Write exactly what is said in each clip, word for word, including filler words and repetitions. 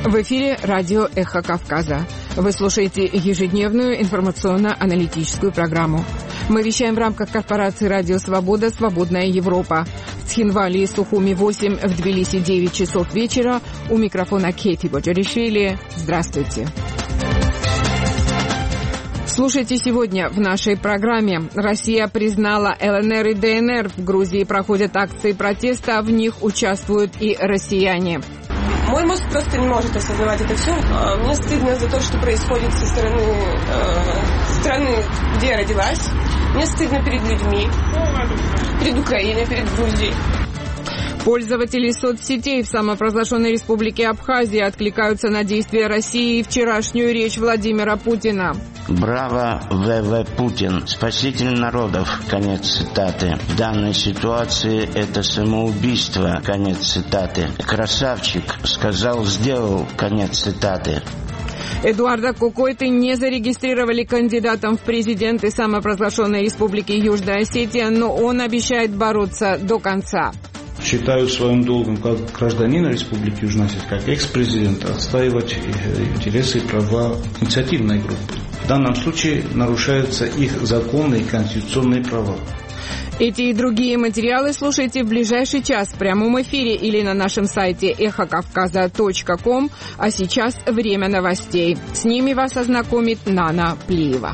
В эфире радио «Эхо Кавказа». Вы слушаете ежедневную информационно-аналитическую программу. Мы вещаем в рамках корпорации «Радио Свобода. Свободная Европа». В Цхинвале и Сухуми восемь, в Тбилиси девять часов вечера. У микрофона Кейти Боджаришвили. Здравствуйте. Слушайте сегодня в нашей программе. Россия признала ЛНР и ДНР. В Грузии проходят акции протеста, в них участвуют и россияне. Мой мозг просто не может осознавать это все. Мне стыдно за то, что происходит со стороны э, страны, где я родилась. Мне стыдно перед людьми, перед Украиной, перед Грузией. Пользователи соцсетей в самопровозглашенной республике Абхазия откликаются на действия России и вчерашнюю речь Владимира Путина. Браво, ВВ Путин, спаситель народов, конец цитаты. В данной ситуации это самоубийство, конец цитаты. Красавчик, сказал, сделал, конец цитаты. Эдуарда Кукойты не зарегистрировали кандидатом в президенты самопровозглашенной республики Южная Осетия, но он обещает бороться до конца. Считаю своим долгом как гражданина Республики Южная Осетия, как экс-президента, отстаивать интересы и права инициативной группы. В данном случае нарушаются их законные и конституционные права. Эти и другие материалы слушайте в ближайший час в прямом эфире или на нашем сайте эхо кавказа точка ком. А сейчас время новостей. С ними вас ознакомит Нана Плиева.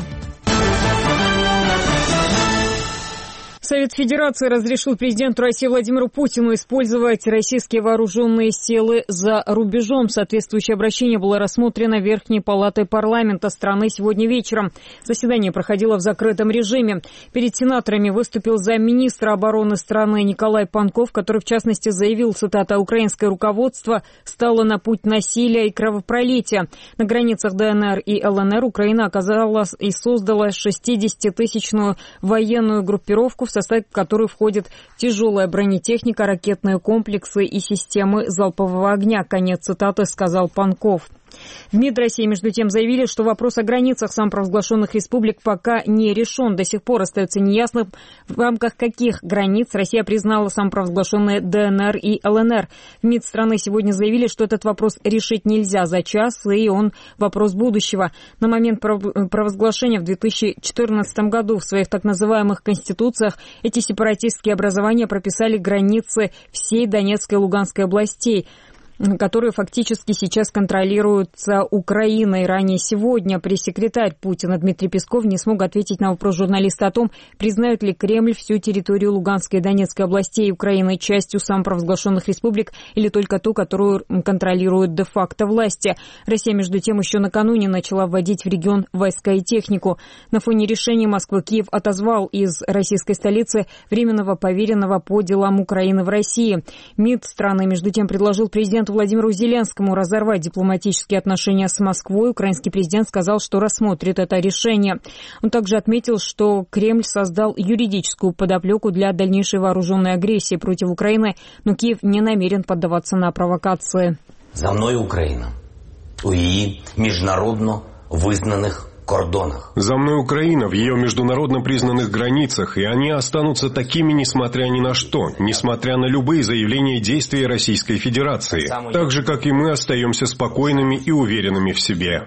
Совет Федерации разрешил президенту России Владимиру Путину использовать российские вооруженные силы за рубежом. Соответствующее обращение было рассмотрено Верхней палатой парламента страны сегодня вечером. Заседание проходило в закрытом режиме. Перед сенаторами выступил замминистра обороны страны Николай Панков, который в частности заявил, цитата, «Украинское руководство стало на путь насилия и кровопролития. На границах ДНР и ЛНР Украина оказала и создала шестидесятитысячную военную группировку, в состав которой входит тяжелая бронетехника, ракетные комплексы и системы залпового огня». Конец цитаты, сказал Панков. В МИД России, между тем, заявили, что вопрос о границах самопровозглашенных республик пока не решен. До сих пор остается неясным, в рамках каких границ Россия признала самопровозглашенные ДНР и ЛНР. В МИД страны сегодня заявили, что этот вопрос решить нельзя за час, и он вопрос будущего. На момент провозглашения в две тысячи четырнадцатом году в своих так называемых конституциях эти сепаратистские образования прописали границы всей Донецкой и Луганской областей, которые фактически сейчас контролируются Украиной. Ранее сегодня пресс-секретарь Путина Дмитрий Песков не смог ответить на вопрос журналиста о том, признает ли Кремль всю территорию Луганской и Донецкой областей Украины частью самопровозглашенных республик или только ту, которую контролируют де-факто власти. Россия, между тем, еще накануне начала вводить в регион войска и технику. На фоне решения Москвы Киев отозвал из российской столицы временного поверенного по делам Украины в России. МИД страны, между тем, предложил президенту Владимиру Зеленскому разорвать дипломатические отношения с Москвой. Украинский президент сказал, что рассмотрит это решение. Он также отметил, что Кремль создал юридическую подоплеку для дальнейшей вооруженной агрессии против Украины, но Киев не намерен поддаваться на провокации. За мною Україна у її міжнародно визнаних кордонах. За мной Украина в ее международно признанных границах, и они останутся такими, несмотря ни на что, несмотря на любые заявления и действия Российской Федерации, так же, как и мы остаемся спокойными и уверенными в себе.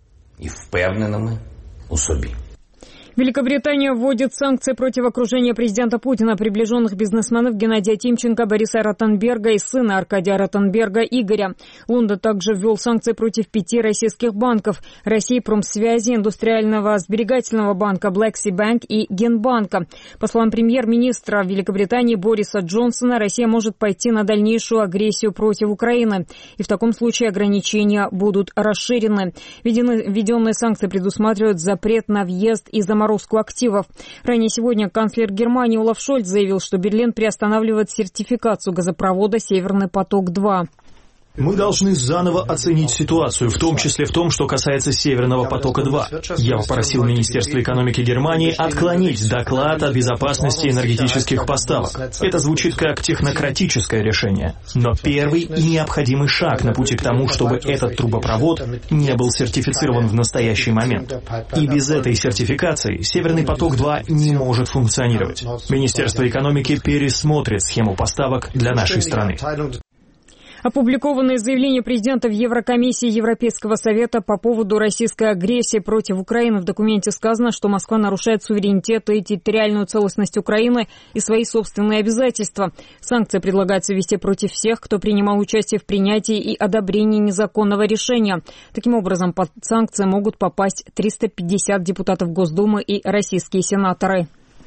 И впевненими у собі. Великобритания вводит санкции против окружения президента Путина, приближенных бизнесменов Геннадия Тимченко, Бориса Ротенберга и сына Аркадия Ротенберга Игоря. Лондон также ввел санкции против пяти российских банков – России, Промсвязи, Индустриального сберегательного банка Блэкси Банк и Генбанка. По словам премьер-министра Великобритании Бориса Джонсона, Россия может пойти на дальнейшую агрессию против Украины. И в таком случае ограничения будут расширены. Введенные санкции предусматривают запрет на въезд и заморозку активов. Ранее сегодня канцлер Германии Олаф Шольц заявил, что Берлин приостанавливает сертификацию газопровода «Северный поток-два». Мы должны заново оценить ситуацию, в том числе в том, что касается Северного потока-два. Я попросил Министерство экономики Германии отклонить доклад о безопасности энергетических поставок. Это звучит как технократическое решение, но первый и необходимый шаг на пути к тому, чтобы этот трубопровод не был сертифицирован в настоящий момент. И без этой сертификации Северный поток-два не может функционировать. Министерство экономики пересмотрит схему поставок для нашей страны. Опубликованное заявление президента в Еврокомиссии Европейского совета по поводу российской агрессии против Украины. В документе сказано, что Москва нарушает суверенитет и территориальную целостность Украины и свои собственные обязательства. Санкции предлагается ввести против всех, кто принимал участие в принятии и одобрении незаконного решения. Таким образом, под санкции могут попасть триста пятьдесят депутатов Госдумы и российские сенаторы.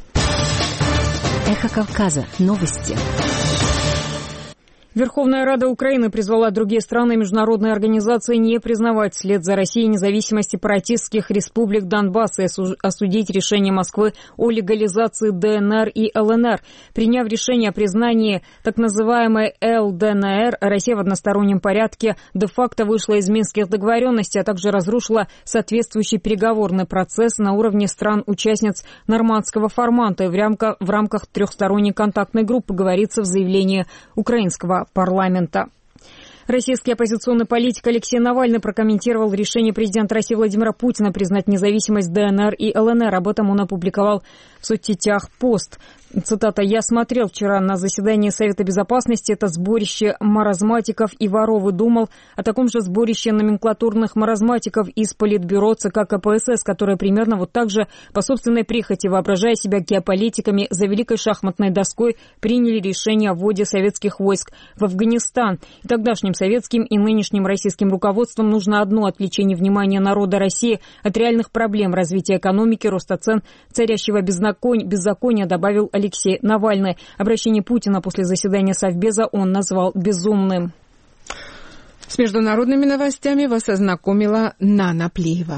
Эхо Кавказа. Новости. Верховная Рада Украины призвала другие страны и международные организации не признавать вслед за Россией независимость сепаратистских республик Донбасса и осудить решение Москвы о легализации ДНР и ЛНР. Приняв решение о признании так называемой ЛДНР, Россия в одностороннем порядке де-факто вышла из минских договоренностей, а также разрушила соответствующий переговорный процесс на уровне стран-участниц нормандского формата и в рамках, в рамках трехсторонней контактной группы, говорится в заявлении украинского парламента. Российский оппозиционный политик Алексей Навальный прокомментировал решение президента России Владимира Путина признать независимость ДНР и ЛНР. Об этом он опубликовал в соцсетях пост. Цитата: «Я смотрел вчера на заседании Совета Безопасности. Это сборище маразматиков и воров, и думал о таком же сборище номенклатурных маразматиков из Политбюро ЦК КПСС, которые примерно вот так же по собственной прихоти, воображая себя геополитиками, за великой шахматной доской приняли решение о вводе советских войск в Афганистан. И тогдашним советским и нынешним российским руководством нужно одно — отвлечение внимания народа России от реальных проблем развития экономики, роста цен, царящего беззакония», добавил Алексей Навальный. Обращение Путина после заседания Совбеза он назвал безумным. С международными новостями вас ознакомила Нана Плиева.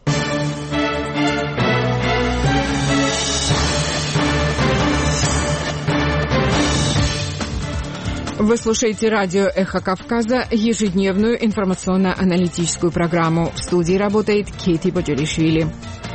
Вы слушаете радио «Эхо Кавказа», ежедневную информационно-аналитическую программу. В студии работает Кейти Боджелишвили.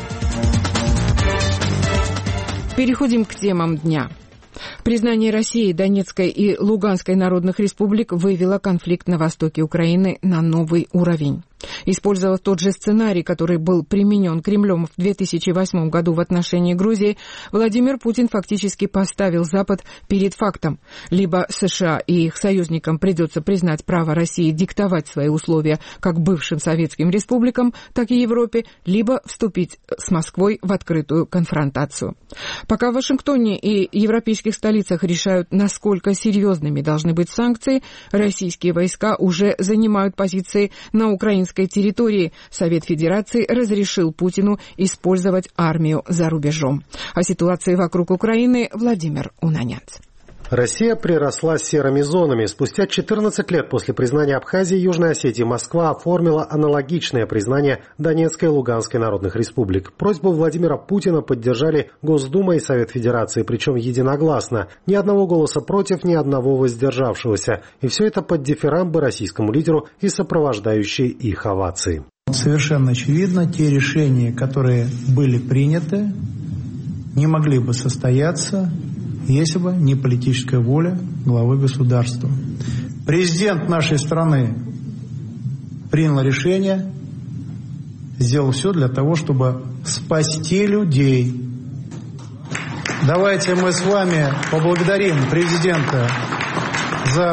Переходим к темам дня. Признание России, Донецкой и Луганской народных республик вывело конфликт на востоке Украины на новый уровень. Использовав тот же сценарий, который был применен Кремлем в две тысячи восьмом году в отношении Грузии, Владимир Путин фактически поставил Запад перед фактом. Либо США и их союзникам придется признать право России диктовать свои условия как бывшим советским республикам, так и Европе, либо вступить с Москвой в открытую конфронтацию. Пока в Вашингтоне и европейских столицах решают, насколько серьезными должны быть санкции, российские войска уже занимают позиции на украинской территории. Совет Федерации разрешил Путину использовать армию за рубежом. О ситуации вокруг Украины Владимир Унанянц. Россия приросла серыми зонами. Спустя четырнадцать лет после признания Абхазии и Южной Осетии Москва оформила аналогичное признание Донецкой и Луганской народных республик. Просьбу Владимира Путина поддержали Госдума и Совет Федерации, причем единогласно. Ни одного голоса против, ни одного воздержавшегося. И все это под дифирамбы российскому лидеру и сопровождающие их овации. Совершенно очевидно, те решения, которые были приняты, не могли бы состояться, если бы не политическая воля главы государства. Президент нашей страны принял решение, сделал все для того, чтобы спасти людей. Давайте мы с вами поблагодарим президента за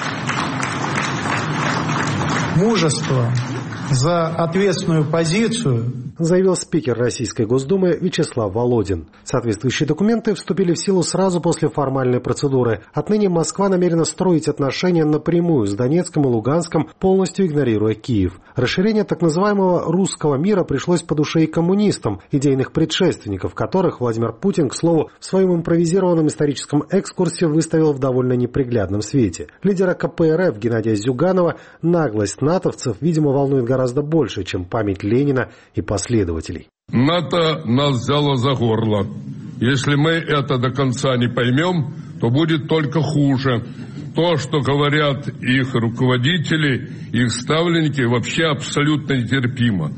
мужество, за ответственную позицию, заявил спикер Российской Госдумы Вячеслав Володин. Соответствующие документы вступили в силу сразу после формальной процедуры. Отныне Москва намерена строить отношения напрямую с Донецком и Луганском, полностью игнорируя Киев. Расширение так называемого русского мира пришлось по душе и коммунистам, идейных предшественников которых Владимир Путин, к слову, в своем импровизированном историческом экскурсе выставил в довольно неприглядном свете. Лидера ка пэ эр эф Геннадия Зюганова наглость натовцев, видимо, волнует гораздо больше, чем память Ленина и последователей. НАТО нас взяло за горло. Если мы это до конца не поймем, то будет только хуже. То, что говорят их руководители, их ставленники, вообще абсолютно нетерпимо.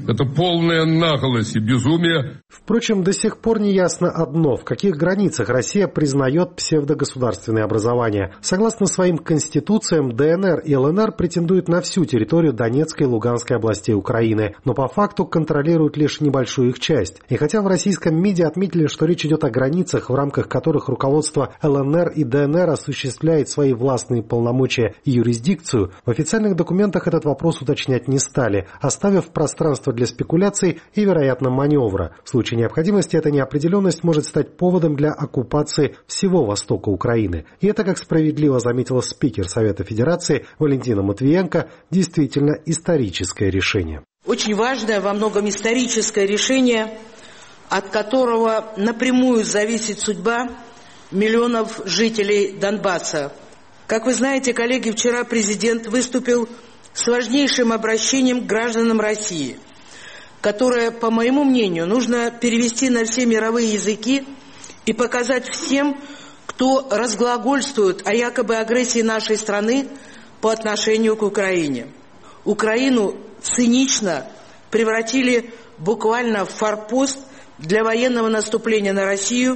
Это полная наглость и безумие. Впрочем, до сих пор не ясно одно, в каких границах Россия признает псевдогосударственные образования. Согласно своим конституциям, ДНР и ЛНР претендуют на всю территорию Донецкой и Луганской областей Украины, но по факту контролируют лишь небольшую их часть. И хотя в российском МИДе отметили, что речь идет о границах, в рамках которых руководство ЛНР и ДНР осуществляет свои властные полномочия и юрисдикцию, в официальных документах этот вопрос уточнять не стали, оставив пространство для спекуляций и, вероятно, маневра. В случае необходимости эта неопределенность может стать поводом для оккупации всего востока Украины. И это, как справедливо заметила спикер Совета Федерации Валентина Матвиенко, действительно историческое решение. Очень важное, во многом историческое решение, от которого напрямую зависит судьба миллионов жителей Донбасса. Как вы знаете, коллеги, вчера президент выступил с важнейшим обращением к гражданам России, которое, по моему мнению, нужно перевести на все мировые языки и показать всем, кто разглагольствует о якобы агрессии нашей страны по отношению к Украине. Украину цинично превратили буквально в форпост для военного наступления на Россию,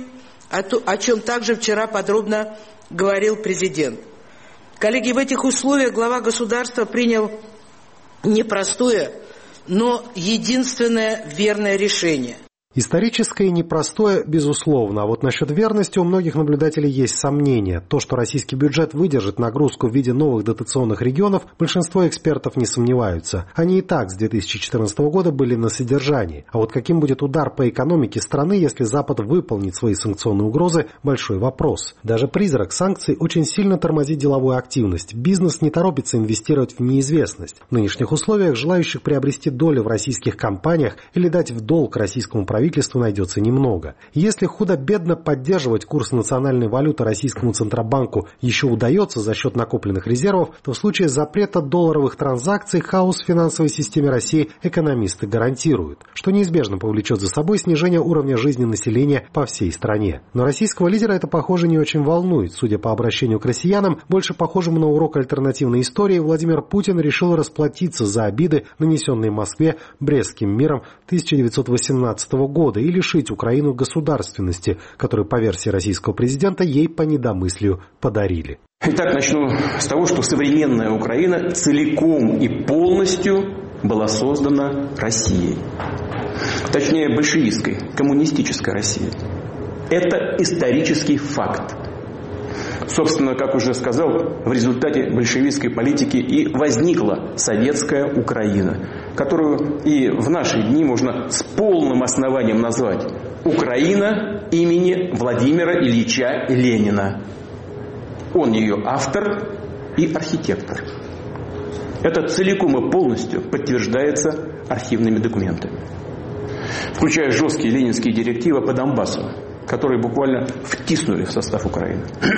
о чем также вчера подробно говорил президент. Коллеги, в этих условиях глава государства принял непростое, но единственное верное решение. Историческое и непростое, безусловно. А вот насчет верности у многих наблюдателей есть сомнения. То, что российский бюджет выдержит нагрузку в виде новых дотационных регионов, большинство экспертов не сомневаются. Они и так с две тысячи четырнадцатого года были на содержании. А вот каким будет удар по экономике страны, если Запад выполнит свои санкционные угрозы – большой вопрос. Даже призрак санкций очень сильно тормозит деловую активность. Бизнес не торопится инвестировать в неизвестность. В нынешних условиях желающих приобрести долю в российских компаниях или дать в долг российскому правительству правительству найдется немного. Если худо-бедно поддерживать курс национальной валюты российскому Центробанку еще удается за счет накопленных резервов, то в случае запрета долларовых транзакций хаос в финансовой системе России экономисты гарантируют, что неизбежно повлечет за собой снижение уровня жизни населения по всей стране. Но российского лидера это, похоже, не очень волнует. Судя по обращению к россиянам, больше похожему на урок альтернативной истории, Владимир Путин решил расплатиться за обиды, нанесенные Москве Брестским миром тысяча девятьсот восемнадцатого года, и лишить Украину государственности, которую, по версии российского президента, ей по недомыслию подарили. Итак, начну с того, что современная Украина целиком и полностью была создана Россией. Точнее, большевистской, коммунистической Россией. Это исторический факт. Собственно, как уже сказал, в результате большевистской политики и возникла советская Украина, которую и в наши дни можно с полным основанием назвать Украина имени Владимира Ильича Ленина. Он ее автор и архитектор. Это целиком и полностью подтверждается архивными документами, включая жесткие ленинские директивы по Донбассу, которые буквально втиснули в состав Украины.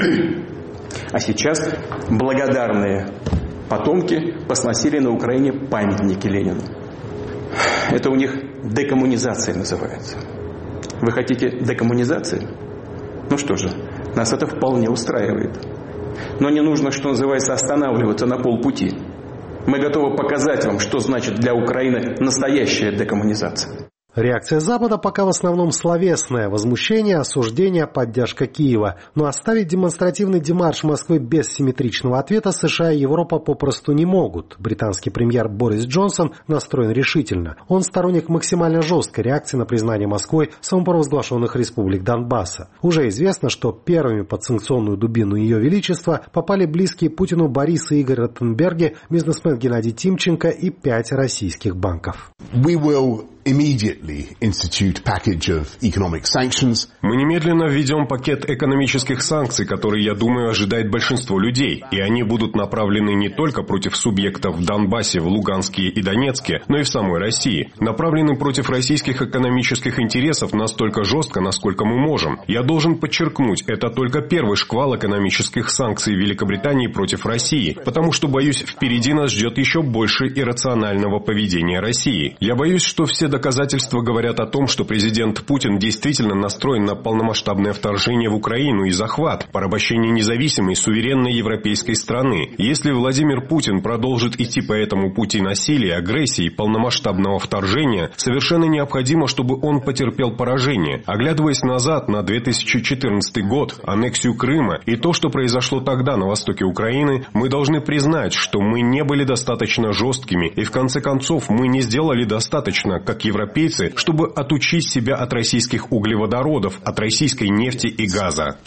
А сейчас благодарные потомки посносили на Украине памятники Ленину. Это у них декоммунизация называется. Вы хотите декоммунизации? Ну что же, нас это вполне устраивает. Но не нужно, что называется, останавливаться на полпути. Мы готовы показать вам, что значит для Украины настоящая декоммунизация. Реакция Запада пока в основном словесная: возмущение, осуждение, поддержка Киева. Но оставить демонстративный демарш Москвы без симметричного ответа США и Европа попросту не могут. Британский премьер Борис Джонсон настроен решительно. Он сторонник максимально жесткой реакции на признание Москвой самопровозглашенных республик Донбасса. Уже известно, что первыми под санкционную дубину Ее Величества попали близкие Путину Борис и Игорь Ротенберги, бизнесмен Геннадий Тимченко и пять российских банков. We will immediately institute package of economic sanctions. Мы немедленно введем пакет экономических санкций, который, я думаю, ожидает большинство людей. И они будут направлены не только против субъектов в Донбассе, в Луганске и Донецке, но и в самой России. Направлены против российских экономических интересов настолько жестко, насколько мы можем. Я должен подчеркнуть, это только первый шквал экономических санкций Великобритании против России, потому что, боюсь, впереди нас ждет еще больше иррационального поведения России. Я боюсь, что все доказательства говорят о том, что президент Путин действительно настроен на полномасштабное вторжение в Украину и захват, порабощение независимой, суверенной европейской страны. Если Владимир Путин продолжит идти по этому пути насилия, агрессии, полномасштабного вторжения, совершенно необходимо, чтобы он потерпел поражение. Оглядываясь назад на две тысячи четырнадцатый год, аннексию Крыма и то, что произошло тогда на востоке Украины, мы должны признать, что мы не были достаточно жесткими и в конце концов мы не сделали достаточно, как европейцы, чтобы отучить себя от российских углеводородов, от российской нефти и газа.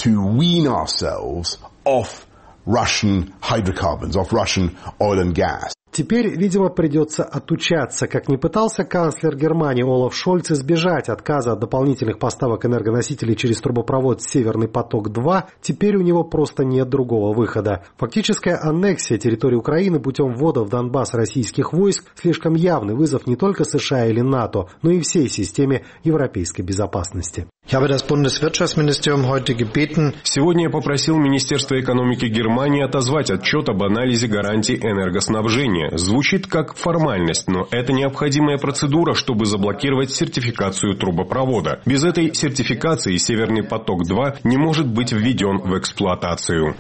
Russian hydrocarbons, of Russian oil and gas. Теперь, видимо, придется отучаться. Как ни пытался канцлер Германии Олаф Шольц избежать отказа от дополнительных поставок энергоносителей через трубопровод «Северный поток-два», теперь у него просто нет другого выхода. Фактическая аннексия территории Украины путем ввода в Донбасс российских войск слишком явный вызов не только США или НАТО, но и всей системе европейской безопасности. Сегодня я попросил Министерство экономики Германии отозвать отчет об анализе гарантий энергоснабжения. Звучит как формальность, но это необходимая процедура, чтобы заблокировать сертификацию трубопровода. Без этой сертификации «Северный поток-два» не может быть введен в эксплуатацию.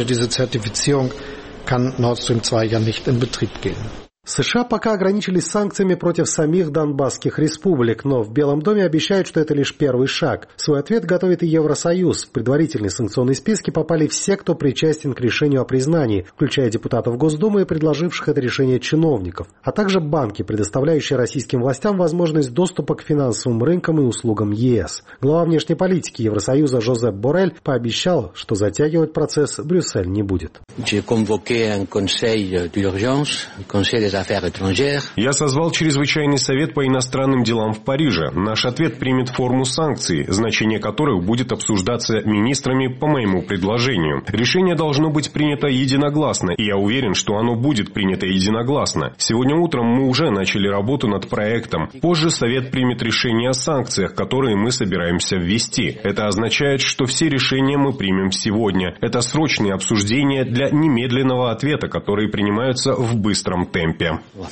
США пока ограничились санкциями против самих донбасских республик, но в Белом доме обещают, что это лишь первый шаг. Свой ответ готовит и Евросоюз. В предварительные санкционные списки попали все, кто причастен к решению о признании, включая депутатов Госдумы и предложивших это решение чиновников, а также банки, предоставляющие российским властям возможность доступа к финансовым рынкам и услугам ЕС. Глава внешней политики Евросоюза Жозеп Боррель пообещал, что затягивать процесс Брюссель не будет. Я созвал чрезвычайный совет по иностранным делам в Париже. Наш ответ примет форму санкций, значение которых будет обсуждаться министрами по моему предложению. Решение должно быть принято единогласно, и я уверен, что оно будет принято единогласно. Сегодня утром мы уже начали работу над проектом. Позже совет примет решение о санкциях, которые мы собираемся ввести. Это означает, что все решения мы примем сегодня. Это срочные обсуждения для немедленного ответа, которые принимаются в быстром темпе. В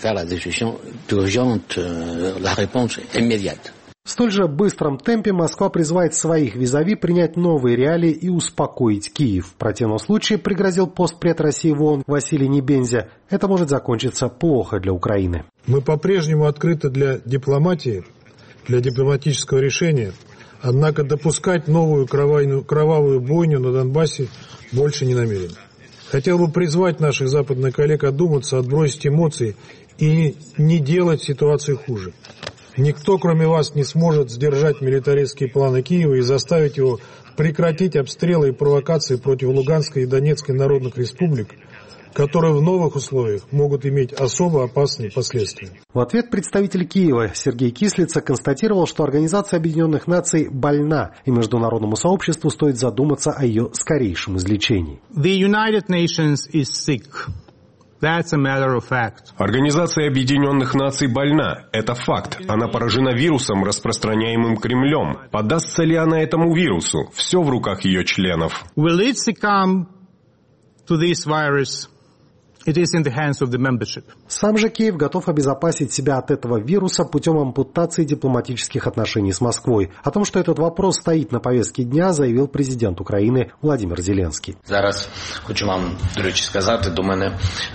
столь же быстром темпе Москва призывает своих визави принять новые реалии и успокоить Киев. В противном случае, пригрозил постпред России в ООН Василий Небензя, это может закончиться плохо для Украины. Мы по-прежнему открыты для дипломатии, для дипломатического решения, однако допускать новую кровавую, кровавую бойню на Донбассе больше не намерены. Хотел бы призвать наших западных коллег одуматься, отбросить эмоции и не делать ситуацию хуже. Никто, кроме вас, не сможет сдержать милитаристские планы Киева и заставить его прекратить обстрелы и провокации против Луганской и Донецкой народных республик, которые в новых условиях могут иметь особо опасные последствия. В ответ представитель Киева Сергей Кислица констатировал, что Организация Объединенных Наций больна, и международному сообществу стоит задуматься о ее скорейшем излечении. The United Nations is sick. That's a matter of fact. Организация Объединенных Наций больна. Это факт. Она поражена вирусом, распространяемым Кремлем. Поддастся ли она этому вирусу? Все в руках ее членов. Will it succumb to this virus? It is in the hands of the membership. Сам же Киев готов обезопасить себя от этого вируса путем ампутации дипломатических отношений с Москвой. О том, что этот вопрос стоит на повестке дня, заявил президент Украины Владимир Зеленский. Зараз хочу вам, до речі, сказати, до мене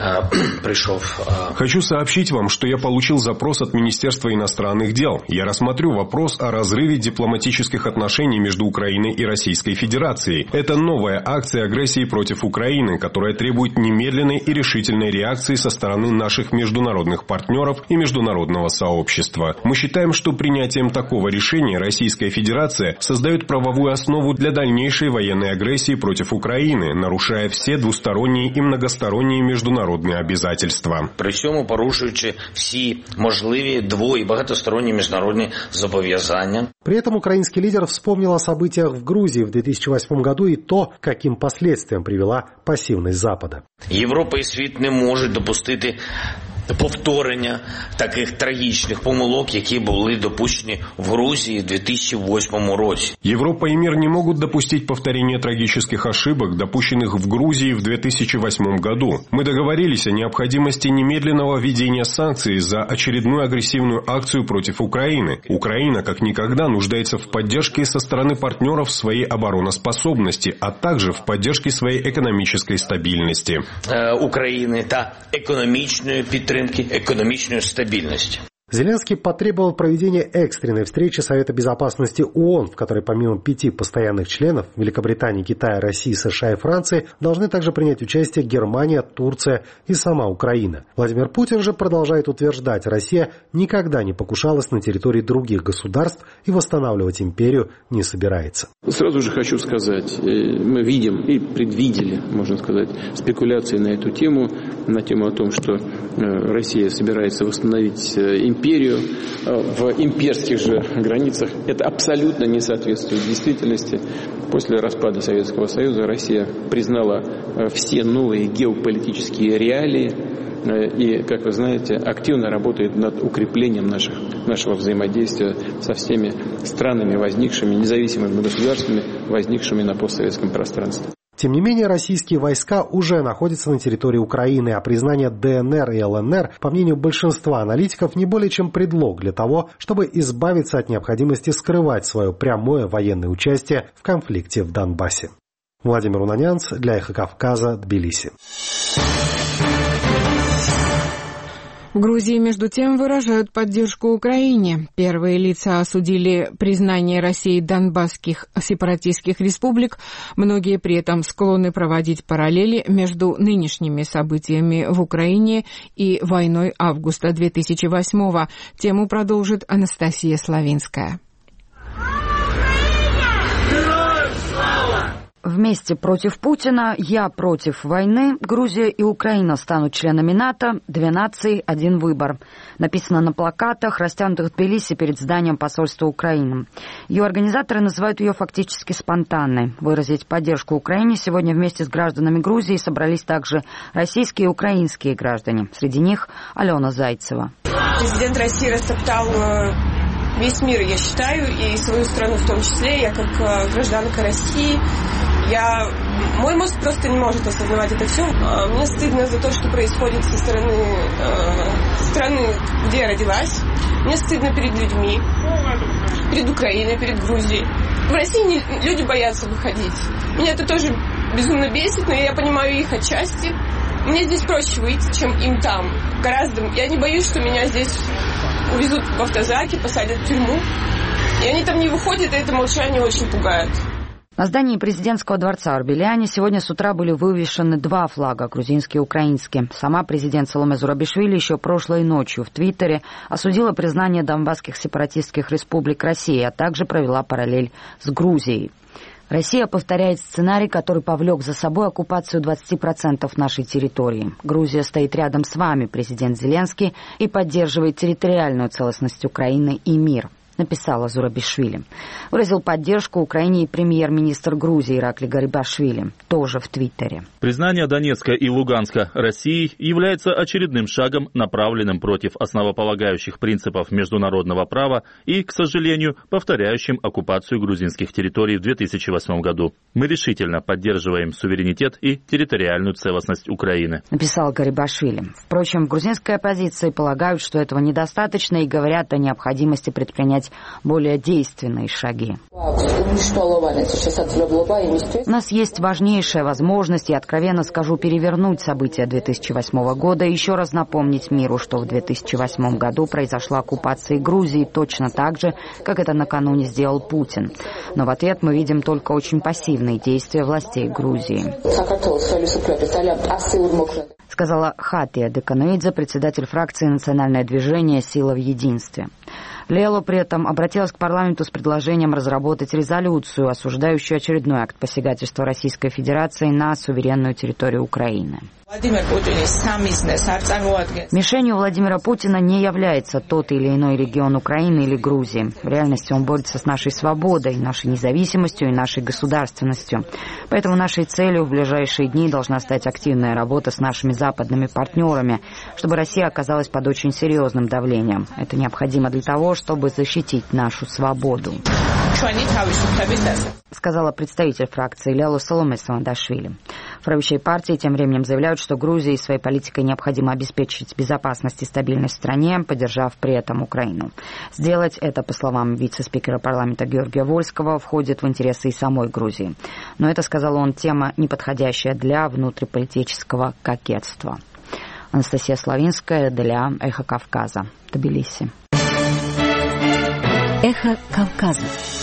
пришел. Хочу сообщить вам, что я получил запрос от Министерства иностранных дел. Я рассмотрю вопрос о разрыве дипломатических отношений между Украиной и Российской Федерацией. Это новая акция агрессии против Украины, которая требует немедленной и решительной решительной реакции со стороны наших международных партнеров и международного сообщества. Мы считаем, что принятием такого решения Российская Федерация создает правовую основу для дальнейшей военной агрессии против Украины, нарушая все двусторонние и многосторонние международные обязательства. При цьому порушуючи всі можливі дво- і багатосторонні міжнародні зобов'язання. При этом украинский лидер вспомнил о событиях в Грузии в две тысячи восьмом году и то, каким последствиям привела пассивность Запада. Європа і світ не можуть допустити повторення таких трагічних помилок, які були допущені в Грузии в две тысячи восьмом році. Европа и мир не могут допустить повторения трагических ошибок, допущенных в Грузии в две тысячи восьмом году. Мы договорились о необходимости немедленного введения санкций за очередную агрессивную акцию против Украины. Украина как никогда нуждается в поддержке со стороны партнеров своей обороноспособности, а также в поддержке своей экономической стабильности. України та економічної підтримки, економічної стабільності. Зеленский потребовал проведения экстренной встречи Совета Безопасности ООН, в которой помимо пяти постоянных членов Великобритании, Китая, России, США и Франции должны также принять участие Германия, Турция и сама Украина. Владимир Путин же продолжает утверждать, Россия никогда не покушалась на территории других государств и восстанавливать империю не собирается. Сразу же хочу сказать, мы видим и предвидели, можно сказать, спекуляции на эту тему, на тему о том, что Россия собирается восстановить империю. империю в имперских же границах. Это абсолютно не соответствует действительности. После распада Советского Союза Россия признала все новые геополитические реалии и, как вы знаете, активно работает над укреплением наших, нашего взаимодействия со всеми странами, возникшими, независимыми государствами, возникшими на постсоветском пространстве. Тем не менее, российские войска уже находятся на территории Украины, а признание ДНР и ЛНР, по мнению большинства аналитиков, не более чем предлог для того, чтобы избавиться от необходимости скрывать свое прямое военное участие в конфликте в Донбассе. Владимир Унанянц для Эхо Кавказа, Тбилиси. В Грузии, между тем, выражают поддержку Украине. Первые лица осудили признание России донбасских сепаратистских республик. Многие при этом склонны проводить параллели между нынешними событиями в Украине и войной августа две тысячи восьмого. Тему продолжит Анастасия Славинская. Вместе против Путина, я против войны, Грузия и Украина станут членами НАТО, две нации, один выбор. Написано на плакатах, растянутых в Тбилиси перед зданием посольства Украины. Ее организаторы называют ее фактически спонтанной. Выразить поддержку Украине сегодня вместе с гражданами Грузии собрались также российские и украинские граждане. Среди них Алена Зайцева. Президент России растоптал весь мир, я считаю, и свою страну в том числе. Я как гражданка России, я, мой мозг просто не может осознавать это все. Мне стыдно за то, что происходит со стороны э, страны, где я родилась. Мне стыдно перед людьми, перед Украиной, перед Грузией. В России не, люди боятся выходить. Меня это тоже безумно бесит, но я понимаю их отчасти. Мне здесь проще выйти, чем им там. Гораздо. Я не боюсь, что меня здесь увезут в автозаке, посадят в тюрьму. И они там не выходят, и это молчание очень пугает. На здании президентского дворца Арбеляне сегодня с утра были вывешены два флага, грузинский и украинский. Сама президент Саломе Зурабишвили еще прошлой ночью в Твиттере осудила признание донбасских сепаратистских республик России, а также провела параллель с Грузией. Россия повторяет сценарий, который повлек за собой оккупацию двадцати процентов нашей территории. Грузия стоит рядом с вами, президент Зеленский, и поддерживает территориальную целостность Украины и мир, написала Зурабишвили. Выразил поддержку Украине и премьер-министр Грузии Иракли Гарибашвили, тоже в Твиттере. Признание Донецка и Луганска Россией является очередным шагом, направленным против основополагающих принципов международного права и, к сожалению, повторяющим оккупацию грузинских территорий в две тысячи восьмом году. Мы решительно поддерживаем суверенитет и территориальную целостность Украины, написал Гарибашвили. Впрочем, в грузинской оппозиции полагают, что этого недостаточно и говорят о необходимости предпринять более действенные шаги. У нас есть важнейшая возможность, я откровенно скажу, перевернуть события две тысячи восьмого года и еще раз напомнить миру, что в две тысячи восьмом году произошла оккупация Грузии точно так же, как это накануне сделал Путин. Но в ответ мы видим только очень пассивные действия властей Грузии, сказала Хатия Деканоидзе, председатель фракции «Национальное движение. Сила в единстве». Лело при этом обратилась к парламенту с предложением разработать резолюцию, осуждающую очередной акт посягательства Российской Федерации на суверенную территорию Украины. Мишенью Владимира Путина не является тот или иной регион Украины или Грузии. В реальности он борется с нашей свободой, нашей независимостью и нашей государственностью. Поэтому нашей целью в ближайшие дни должна стать активная работа с нашими западными партнерами, чтобы Россия оказалась под очень серьезным давлением. Это необходимо для того, чтобы защитить нашу свободу, сказала представитель фракции Ляло Соломе Савандашвили. В правящей партии тем временем заявляют, что Грузии своей политикой необходимо обеспечить безопасность и стабильность в стране, поддержав при этом Украину. Сделать это, по словам вице-спикера парламента Георгия Вольского, входит в интересы и самой Грузии. Но это, сказал он, тема неподходящая для внутриполитического кокетства. Анастасия Славинская для «Эхо Кавказа», Тбилиси. «Эхо Кавказа».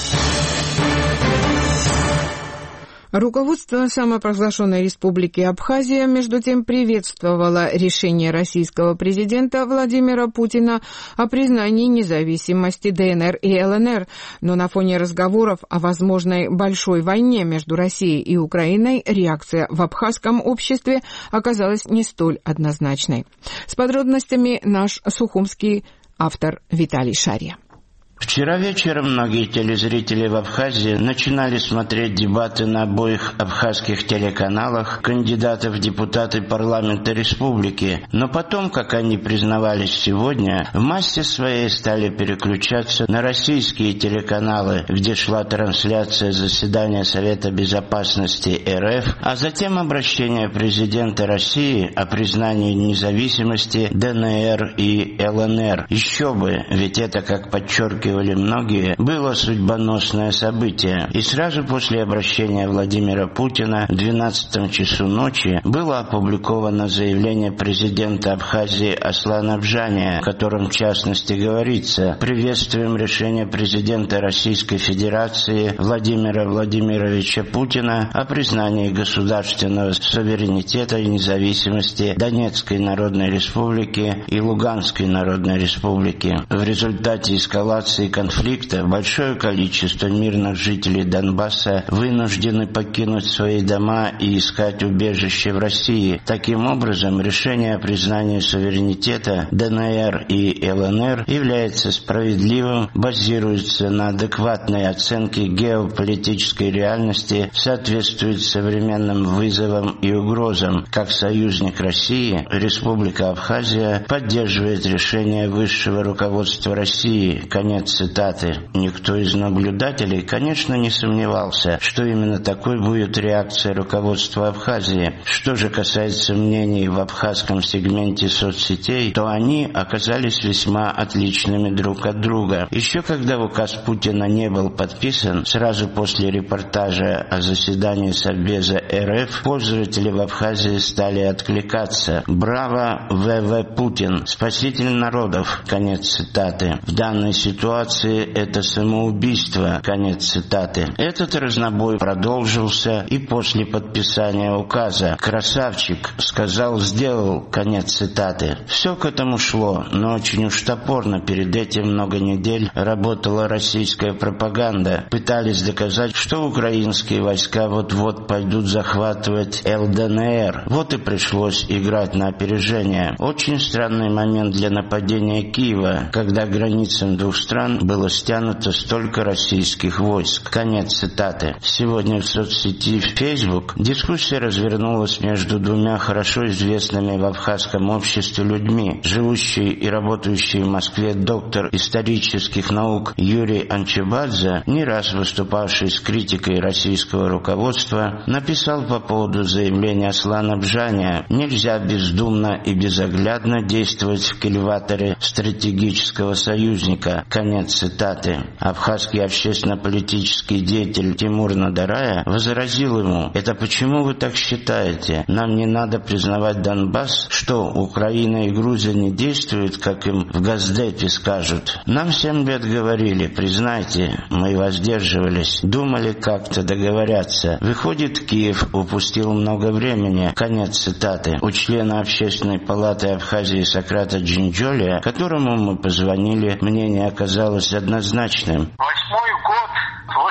Руководство самопровозглашенной республики Абхазия, между тем, приветствовало решение российского президента Владимира Путина о признании независимости ДНР и ЛНР, но на фоне разговоров о возможной большой войне между Россией и Украиной реакция в абхазском обществе оказалась не столь однозначной. С подробностями наш сухумский автор Виталий Шарья. Вчера вечером многие телезрители в Абхазии начинали смотреть дебаты на обоих абхазских телеканалах кандидатов в депутаты парламента республики, но потом, как они признавались сегодня, в массе своей стали переключаться на российские телеканалы, где шла трансляция заседания Совета Безопасности РФ, а затем обращение президента России о признании независимости ДНР и ЛНР. Еще бы, ведь это, как подчеркивали многие, было судьбоносное событие. И сразу после обращения Владимира Путина в двенадцатом часу ночи было опубликовано заявление президента Абхазии Аслана Бжания, в котором в частности говорится: «Приветствуем решение президента Российской Федерации Владимира Владимировича Путина о признании государственного суверенитета и независимости Донецкой Народной Республики и Луганской Народной Республики. В результате эскалации конфликта большое количество мирных жителей Донбасса вынуждены покинуть свои дома и искать убежище в России. Таким образом, решение о признании суверенитета ДНР и ЛНР является справедливым, базируется на адекватной оценке геополитической реальности, соответствует современным вызовам и угрозам. Как союзник России, Республика Абхазия поддерживает решение высшего руководства России». Конец цитаты. Никто из наблюдателей, конечно, не сомневался, что именно такой будет реакция руководства Абхазии. Что же касается мнений в абхазском сегменте соцсетей, то они оказались весьма отличными друг от друга. Еще когда указ Путина не был подписан, сразу после репортажа о заседании Совбеза РФ, пользователи в Абхазии стали откликаться: «Браво, ВВ Путин, спаситель народов». Конец цитаты. В данной ситуации это самоубийство. Конец цитаты. Этот разнобой продолжился и после подписания указа. «Красавчик, сказал, сделал». Конец цитаты. Все к этому шло, но очень уж топорно перед этим много недель работала российская пропаганда. Пытались доказать, что украинские войска вот-вот пойдут захватывать ЛДНР. Вот и пришлось играть на опережение. Очень странный момент для нападения Киева, когда границам двух стран было стянуто столько российских войск. Конец цитаты. Сегодня в соцсети Facebook дискуссия развернулась между двумя хорошо известными в абхазском обществе людьми. Живущий и работающий в Москве доктор исторических наук Юрий Анчебадзе, не раз выступавший с критикой российского руководства, написал по поводу заявления Аслана Бжания: «Нельзя бездумно и безоглядно действовать в кильваторе стратегического союзника». Конец цитаты. Абхазский общественно-политический деятель Тимур Надарая возразил ему: «Это почему вы так считаете? Нам не надо признавать Донбасс? Что, Украина и Грузия не действуют, как им в Госдепе скажут? Нам семь лет говорили, признайте, мы воздерживались, думали как-то договорятся. Выходит, Киев упустил много времени». Конец цитаты. У члена Общественной палаты Абхазии Сократа Джинджолия, которому мы позвонили, мнение оказалось однозначным. Восьмой год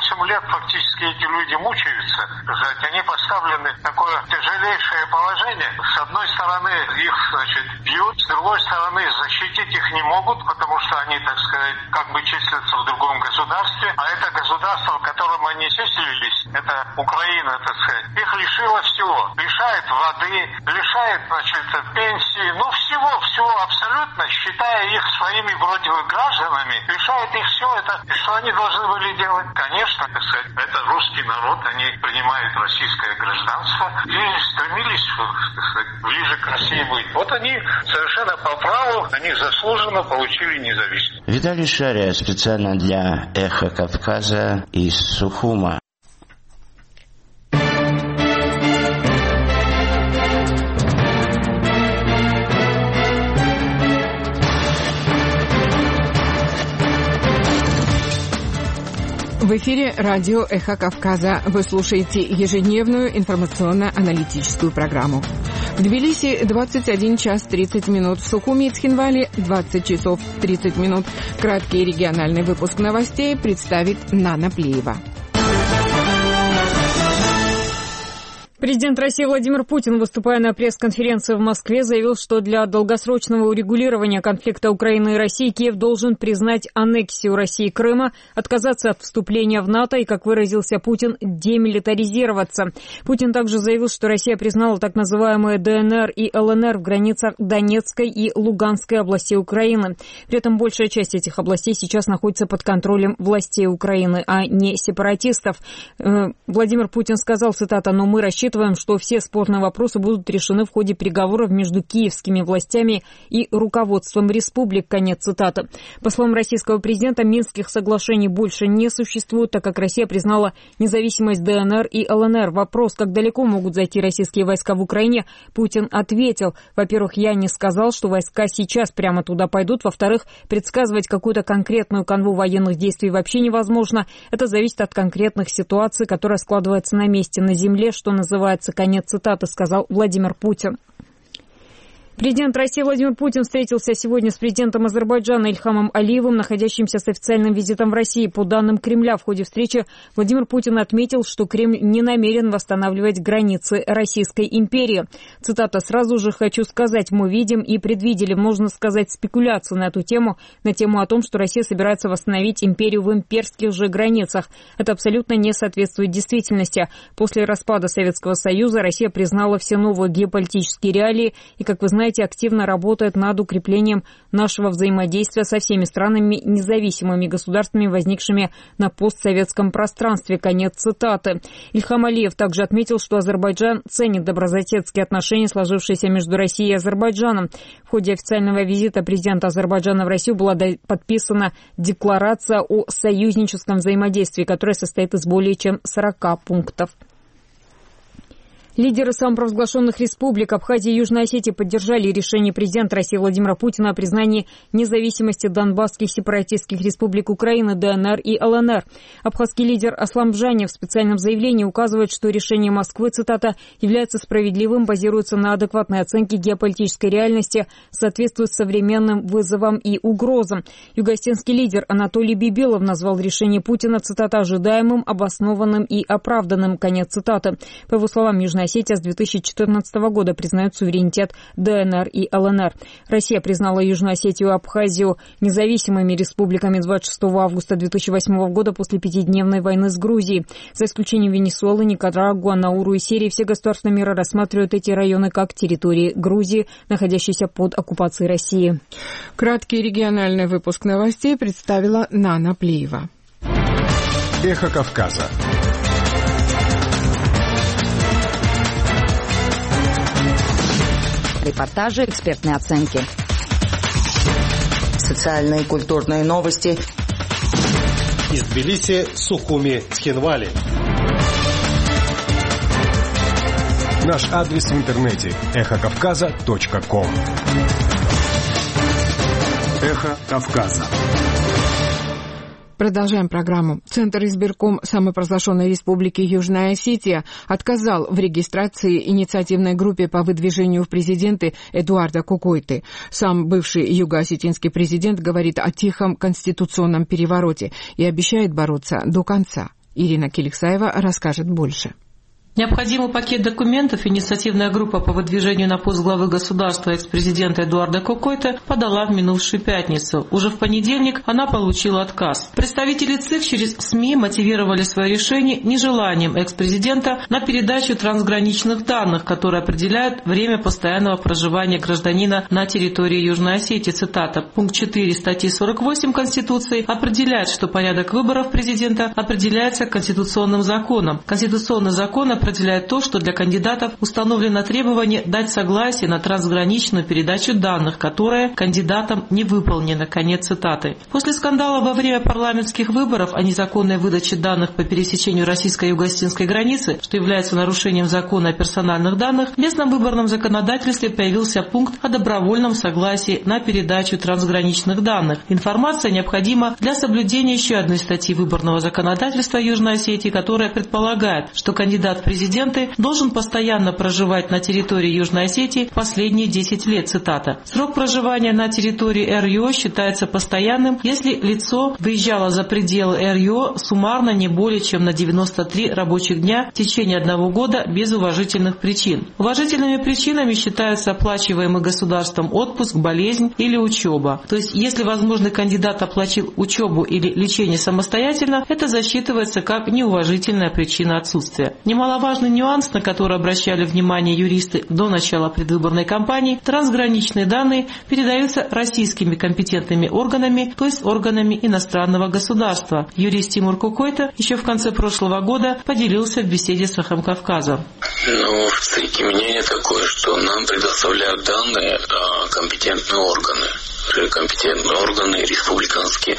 восемь лет фактически эти люди мучаются. Они поставлены в такое тяжелейшее положение. С одной стороны их, значит, бьют, с другой стороны защитить их не могут, потому что они, так сказать, как бы числятся в другом государстве. А это государство, в котором они числились, это Украина, так сказать, их лишило всего. Лишает воды, лишает, значит, пенсии, ну всего, всего абсолютно, считая их своими вроде бы гражданами, лишает их всего это. И что они должны были делать? Конечно, так сказать, это русский народ, они принимают российское гражданство и стремились, так сказать, ближе к России быть. Вот они совершенно по праву, они заслуженно получили независимость. Виталий Шария специально для «Эхо Кавказа» из Сухума. В эфире радио «Эхо Кавказа». Вы слушаете ежедневную информационно-аналитическую программу. В Тбилиси двадцать один час тридцать минут, в Сухуми и Цхинвале двадцать часов тридцать минут. Краткий региональный выпуск новостей представит Нана Плеева. Президент России Владимир Путин, выступая на пресс-конференции в Москве, заявил, что для долгосрочного урегулирования конфликта Украины и России Киев должен признать аннексию России Крыма, отказаться от вступления в НАТО и, как выразился Путин, демилитаризироваться. Путин также заявил, что Россия признала так называемые ДНР и ЛНР в границах Донецкой и Луганской областей Украины. При этом большая часть этих областей сейчас находится под контролем властей Украины, а не сепаратистов. Владимир Путин сказал, цитата, «Но мы рассчитываем, что все спорные вопросы будут решены в ходе переговоров между киевскими властями и руководством республик». Конец цитаты. По словам российского президента, Минских соглашений больше не существует, так как Россия признала независимость ДНР и ЛНР. Вопрос, как далеко могут зайти российские войска в Украине, Путин ответил. Во-первых, я не сказал, что войска сейчас прямо туда пойдут. Во-вторых, предсказывать какую-то конкретную канву военных действий вообще невозможно. Это зависит от конкретных ситуаций, которая складывается на месте, на земле, что называется. Конец цитаты, сказал Владимир Путин. Президент России Владимир Путин встретился сегодня с президентом Азербайджана Ильхамом Алиевым, находящимся с официальным визитом в России. По данным Кремля, в ходе встречи Владимир Путин отметил, что Кремль не намерен восстанавливать границы Российской империи. Цитата, «Сразу же хочу сказать, мы видим и предвидели, можно сказать, спекуляцию на эту тему, на тему о том, что Россия собирается восстановить империю в имперских же границах. Это абсолютно не соответствует действительности. После распада Советского Союза Россия признала все новые геополитические реалии и, как вы знаете, активно работает над укреплением нашего взаимодействия со всеми странами, независимыми государствами, возникшими на постсоветском пространстве». Конец цитаты. Ильхам Алиев также отметил, что Азербайджан ценит добрососедские отношения, сложившиеся между Россией и Азербайджаном. В ходе официального визита президента Азербайджана в Россию была подписана декларация о союзническом взаимодействии, которая состоит из более чем сорока пунктов. Лидеры самопровозглашенных республик Абхазии и Южной Осетии поддержали решение президента России Владимира Путина о признании независимости донбасских сепаратистских республик Украины, ДНР и ЛНР. Абхазский лидер Аслам Бжани в специальном заявлении указывает, что решение Москвы, цитата, «является справедливым, базируется на адекватной оценке геополитической реальности, соответствует современным вызовам и угрозам». Югоосетинский лидер Анатолий Бибилов назвал решение Путина, цитата, «ожидаемым, обоснованным и оправданным». Конец цитаты. По его словам, Южная Осетия с две тысячи четырнадцатого года признает суверенитет ДНР и ЛНР. Россия признала Южную Осетию и Абхазию независимыми республиками двадцать шестого августа две тысячи восьмого года после пятидневной войны с Грузией. За исключением Венесуэлы, Никарагуа, Науру и Сирии, все государства мира рассматривают эти районы как территории Грузии, находящиеся под оккупацией России. Краткий региональный выпуск новостей представила Нана Плеева. Эхо Кавказа. Репортажи, экспертные оценки. Социальные и культурные новости. Из Тбилиси, Сухуми, Цхинвали. Наш адрес в интернете эхо кавказа точка ком. Эхо Кавказа. Продолжаем программу. Центр избирком самопровозглашенной республики Южная Осетия отказал в регистрации инициативной группе по выдвижению в президенты Эдуарда Кукойты. Сам бывший юго-осетинский президент говорит о тихом конституционном перевороте и обещает бороться до конца. Ирина Киликсаева расскажет больше. Необходимый пакет документов инициативная группа по выдвижению на пост главы государства экс-президента Эдуарда Кокойто подала в минувшую пятницу. Уже в понедельник она получила отказ. Представители ЦИК через СМИ мотивировали свое решение нежеланием экс-президента на передачу трансграничных данных, которые определяют время постоянного проживания гражданина на территории Южной Осетии. Цитата. Пункт четыре статьи сорок восемь Конституции определяет, что порядок выборов президента определяется конституционным законом. Конституционный закон определяет то, что для кандидатов установлено требование дать согласие на трансграничную передачу данных, которое кандидатам не выполнено. Конец цитаты. После скандала во время парламентских выборов о незаконной выдаче данных по пересечению российско-юго-осетинской границы, что является нарушением закона о персональных данных, в местном выборном законодательстве появился пункт о добровольном согласии на передачу трансграничных данных. Информация необходима для соблюдения еще одной статьи выборного законодательства Южной Осетии, которая предполагает, что кандидат в президенты должен постоянно проживать на территории Южной Осетии последние десять лет. Цитата. Срок проживания на территории РЮО считается постоянным, если лицо выезжало за пределы РЮО суммарно не более чем на девяносто три рабочих дня в течение одного года без уважительных причин. Уважительными причинами считаются оплачиваемый государством отпуск, болезнь или учеба. То есть, если возможный кандидат оплатил учебу или лечение самостоятельно, это засчитывается как неуважительная причина отсутствия. Немаловажный нюанс, на который обращали внимание юристы до начала предвыборной кампании, трансграничные данные передаются российскими компетентными органами, то есть органами иностранного государства. Юрист Тимур Кокойто еще в конце прошлого года поделился в беседе с Эхом Кавказа. Ну, в ЦИКе мнение такое, что нам предоставляют данные компетентные органы. Компетентные органы республиканские,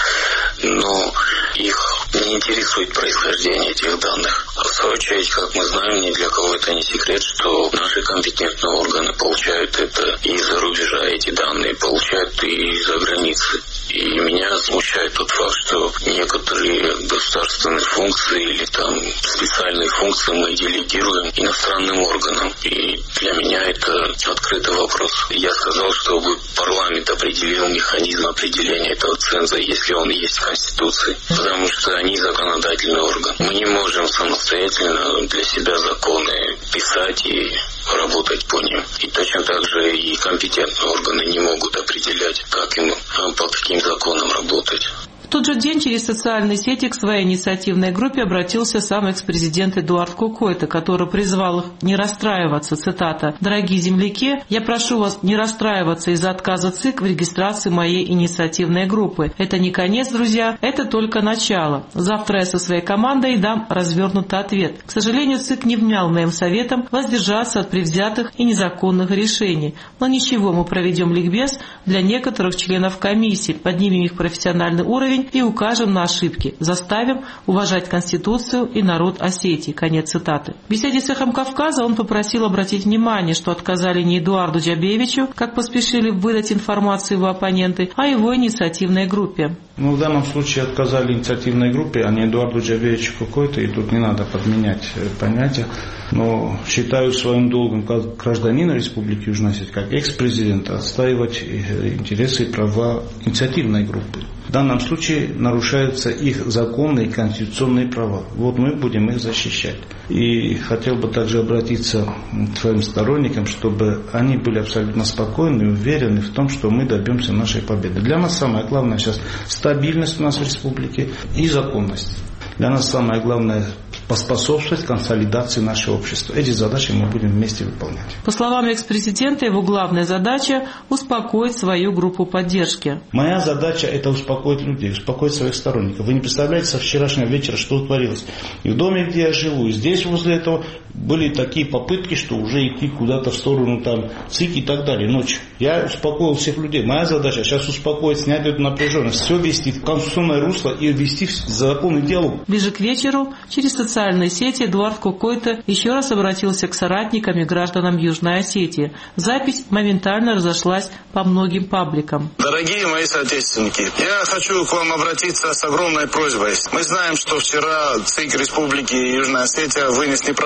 но их не интересует происхождение этих данных. А в свою очередь, как мы знаем, ни для кого это не секрет, что наши компетентные органы получают это и из-за рубежа, эти данные получают и из-за границы. И меня смущает тот факт, что некоторые государственные функции или там специальные функции мы делегируем иностранным органам. И для меня это открытый вопрос. Я сказал, чтобы парламент определил механизм определения этого ценза, если он есть в Конституции, потому что они законодательный орган. Мы не можем самостоятельно для себя законы писать и работать по ним. И точно так же и компетентные органы не могут определять, как им, по каким законам работать. В тот же день через социальные сети к своей инициативной группе обратился сам экс-президент Эдуард Кокойто, который призвал их не расстраиваться. Цитата. «Дорогие земляки, я прошу вас не расстраиваться из-за отказа ЦИК в регистрации моей инициативной группы. Это не конец, друзья, это только начало. Завтра я со своей командой дам развернутый ответ. К сожалению, ЦИК не внял моим советам воздержаться от предвзятых и незаконных решений. Но ничего, мы проведем ликбез для некоторых членов комиссии, поднимем их профессиональный уровень и укажем на ошибки, заставим уважать Конституцию и народ Осетии». Конец цитаты. В беседе с Эхом Кавказа он попросил обратить внимание, что отказали не Эдуарду Джабеевичу, как поспешили выдать информацию его оппоненты, а его инициативной группе. Ну, в данном случае отказали инициативной группе, а не Эдуарду Джабеевичу какой-то, и тут не надо подменять понятия. Но считаю своим долгом как гражданина Республики Южная Осетия, как экс-президента, отстаивать интересы и права инициативной группы. В данном случае нарушаются их законные конституционные права. Вот мы будем их защищать. И хотел бы также обратиться к своим сторонникам, чтобы они были абсолютно спокойны и уверены в том, что мы добьемся нашей победы. Для нас самое главное сейчас стабильность у нас в республике и законность. Для нас самое главное поспособствовать консолидации нашего общества. Эти задачи мы будем вместе выполнять. По словам экс-президента, его главная задача – успокоить свою группу поддержки. Моя задача – это успокоить людей, успокоить своих сторонников. Вы не представляете, со вчерашнего вечера что творилось. И в доме, где я живу, и здесь возле этого были такие попытки, что уже идти куда-то в сторону там ЦИК и так далее ночью. Я успокоил всех людей. Моя задача сейчас успокоить, снять эту напряженность, все ввести в конституционное русло и ввести в законный диалог. Ближе к вечеру через социальные сети Эдуард Кокойто еще раз обратился к соратникам и гражданам Южной Осетии. Запись моментально разошлась по многим пабликам. Дорогие мои соотечественники, я хочу к вам обратиться с огромной просьбой. Мы знаем, что вчера ЦИК Республики Южная Осетия вынес неправомерное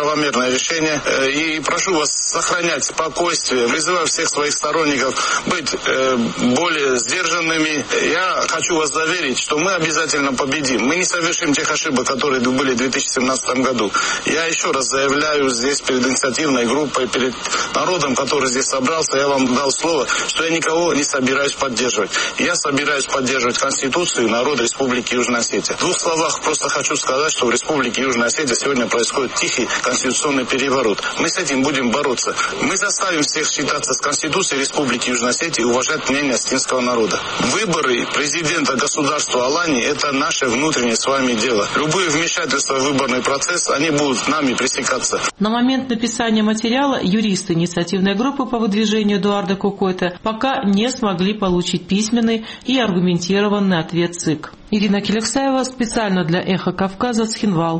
правильное решение. И прошу вас сохранять спокойствие. Призываю всех своих сторонников быть более сдержанными. Я хочу вас заверить, что мы обязательно победим. Мы не совершим тех ошибок, которые были в две тысячи семнадцатом году. Я еще раз заявляю здесь перед инициативной группой, перед народом, который здесь собрался, я вам дал слово, что я никого не собираюсь поддерживать. Я собираюсь поддерживать Конституцию и народ Республики Южная Осетия. В двух словах просто хочу сказать, что в Республике Южная Осетия сегодня происходит тихий конституционный переворот. Мы с этим будем бороться. Мы заставим всех считаться с Конституцией Республики Южная Осетия и уважать мнение осетинского народа. Выборы президента государства Алании – это наше внутреннее с вами дело. Любые вмешательства в выборный процесс, они будут нами пресекаться. На момент написания материала юристы инициативной группы по выдвижению Эдуарда Кокойта пока не смогли получить письменный и аргументированный ответ ЦИК. Ирина Келексаева специально для «Эхо Кавказа», Цхинвал.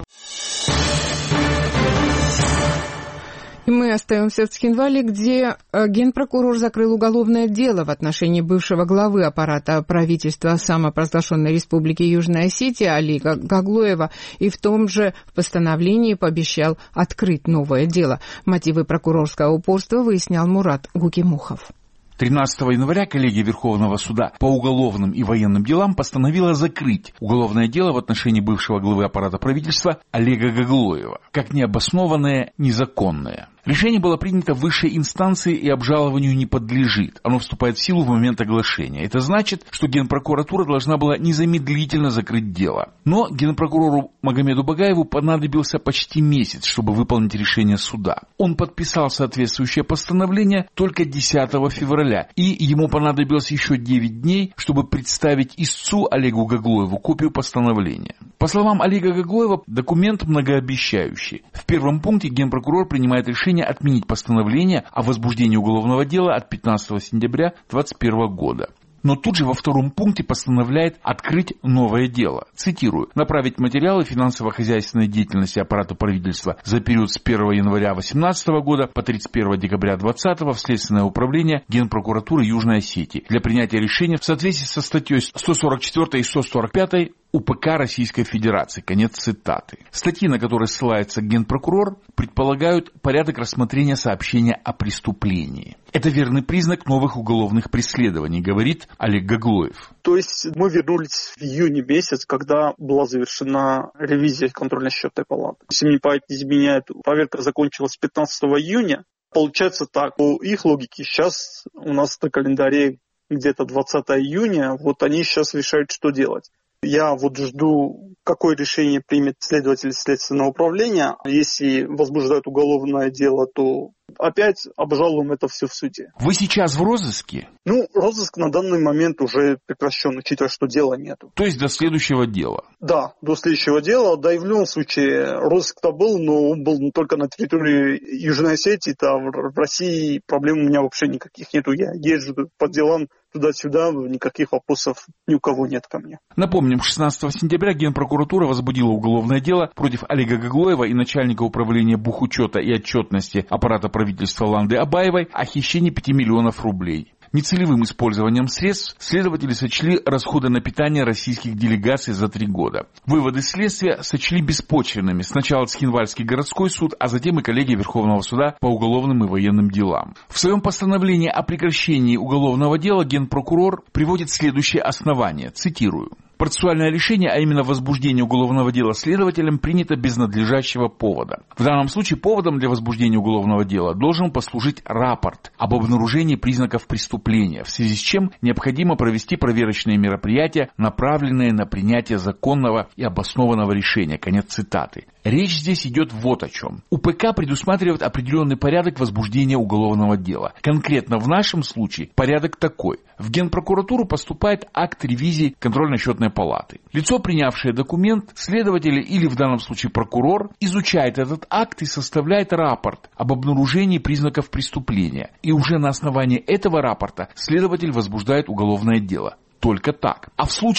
И мы остаемся в Цхинвале, где генпрокурор закрыл уголовное дело в отношении бывшего главы аппарата правительства самопровозглашенной Республики Южная Осетия Алига Гаглоева и в том же постановлении пообещал открыть новое дело. Мотивы прокурорского упорства выяснял Мурат Гукимухов. тринадцатого января коллегия Верховного суда по уголовным и военным делам постановила закрыть уголовное дело в отношении бывшего главы аппарата правительства Алига Гаглоева, как необоснованное, незаконное. Решение было принято в высшей инстанции и обжалованию не подлежит. Оно вступает в силу в момент оглашения. Это значит, что Генпрокуратура должна была незамедлительно закрыть дело. Но генпрокурору Магомеду Багаеву понадобился почти месяц, чтобы выполнить решение суда. Он подписал соответствующее постановление только десятого февраля, и ему понадобилось еще девять дней, чтобы представить истцу Олегу Гаглоеву копию постановления. По словам Олега Гаглоева, документ многообещающий. В первом пункте генпрокурор принимает решение отменить постановление о возбуждении уголовного дела от пятнадцатого сентября две тысячи двадцать первого года. Но тут же во втором пункте постановляет открыть новое дело. Цитирую. Направить материалы финансово-хозяйственной деятельности аппарата правительства за период с первого января две тысячи восемнадцатого года по тридцать первого декабря две тысячи двадцатого в Следственное управление Генпрокуратуры Южной Осетии для принятия решения в соответствии со статьей сто сорок четвёртой и сто сорок пятой УПК Российской Федерации. Конец цитаты. Статьи, на которые ссылается генпрокурор, предполагают порядок рассмотрения сообщения о преступлении. Это верный признак новых уголовных преследований, говорит Олег Гаглоев. То есть мы вернулись в июне месяц, когда была завершена ревизия контрольно-счетной палаты. Если мне память не изменяет, проверка закончилась пятнадцатого июня. Получается так, по их логике сейчас у нас на календаре где-то двадцатого июня, вот они сейчас решают, что делать. Я вот жду, какое решение примет следователь Следственного управления. Если возбуждают уголовное дело, то опять обжалуем это все в суде. Вы сейчас в розыске? Ну, розыск на данный момент уже прекращен, учитывая, что дела нету. То есть до следующего дела? Да, до следующего дела. Да и в любом случае розыск-то был, но он был только на территории Южной Осетии. А в России проблем у меня вообще никаких нету. Я езжу по делам туда-сюда, никаких вопросов ни у кого нет ко мне. Напомним, шестнадцатого сентября Генпрокуратура возбудила уголовное дело против Олега Гаглоева и начальника управления бухучета и отчетности аппарата правительства Ланды Абаевой о хищении пяти миллионов рублей. Нецелевым использованием средств следователи сочли расходы на питание российских делегаций за три года. Выводы следствия сочли беспочвенными сначала Цхинвальский городской суд, а затем и коллегия Верховного суда по уголовным и военным делам. В своем постановлении о прекращении уголовного дела генпрокурор приводит следующее основание, цитирую. Процессуальное решение, а именно возбуждение уголовного дела следователем, принято без надлежащего повода. В данном случае поводом для возбуждения уголовного дела должен послужить рапорт об обнаружении признаков преступления, в связи с чем необходимо провести проверочные мероприятия, направленные на принятие законного и обоснованного решения. Конец цитаты. Речь здесь идет вот о чем. УПК предусматривает определенный порядок возбуждения уголовного дела. Конкретно в нашем случае порядок такой. В Генпрокуратуру поступает акт ревизии контрольно-счетной палаты. Лицо, принявшее документ, следователь или в данном случае прокурор, изучает этот акт и составляет рапорт об обнаружении признаков преступления. И уже на основании этого рапорта следователь возбуждает уголовное дело. Только так. А в случае с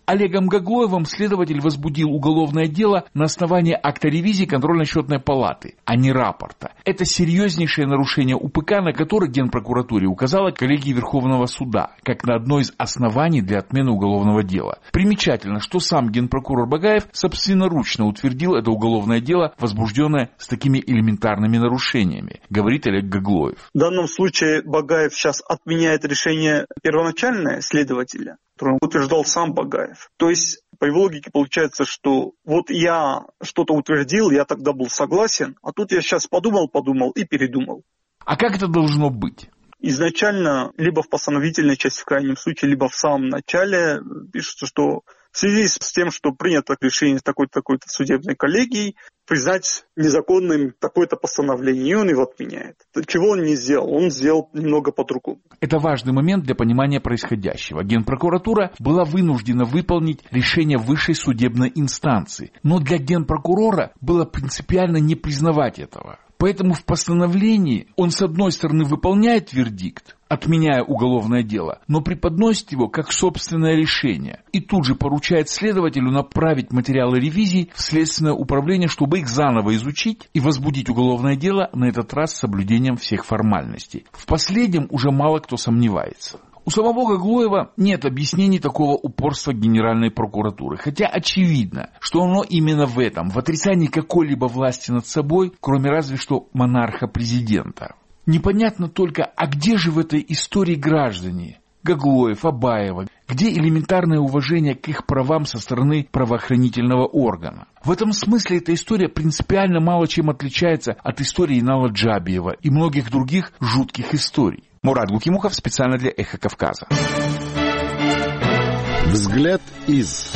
Олегом Гаглоевым следователь возбудил уголовное дело на основании акта ревизии контрольно-счетной палаты, а не рапорта. Это серьезнейшее нарушение УПК, на которое Генпрокуратуре указала коллегия Верховного суда, как на одно из оснований для отмены уголовного дела. Примечательно, что сам генпрокурор Багаев собственноручно утвердил это уголовное дело, возбужденное с такими элементарными нарушениями, говорит Олег Гаглоев. В данном случае Багаев сейчас отменяет решение первоначальное следователя, которое утверждал сам Багаев. То есть, по его логике получается, что вот я что-то утвердил, я тогда был согласен, а тут я сейчас подумал, подумал и передумал. А как это должно быть? Изначально, либо в постановительной части, в крайнем случае, либо в самом начале пишется, что в связи с тем, что принято решение такой-то, такой-то судебной коллегией, признать незаконным такое-то постановление, и он его отменяет. Чего он не сделал? Он сделал немного по-другому. Это важный момент для понимания происходящего. Генпрокуратура была вынуждена выполнить решение высшей судебной инстанции, но для генпрокурора было принципиально не признавать этого. Поэтому в постановлении он, с одной стороны, выполняет вердикт, отменяя уголовное дело, но преподносит его как собственное решение и тут же поручает следователю направить материалы ревизии в Следственное управление, чтобы их заново изучить и возбудить уголовное дело, на этот раз с соблюдением всех формальностей. В последнем уже мало кто сомневается. У самого Гаглоева нет объяснений такого упорства Генеральной прокуратуры, хотя очевидно, что оно именно в этом, в отрицании какой-либо власти над собой, кроме разве что монарха-президента. Непонятно только, а где же в этой истории граждане? Гаглоев, Абаева, где элементарное уважение к их правам со стороны правоохранительного органа? В этом смысле эта история принципиально мало чем отличается от истории Инала Джабиева и многих других жутких историй. Мурат Гукимухов специально для «Эхо Кавказа». Взгляд из...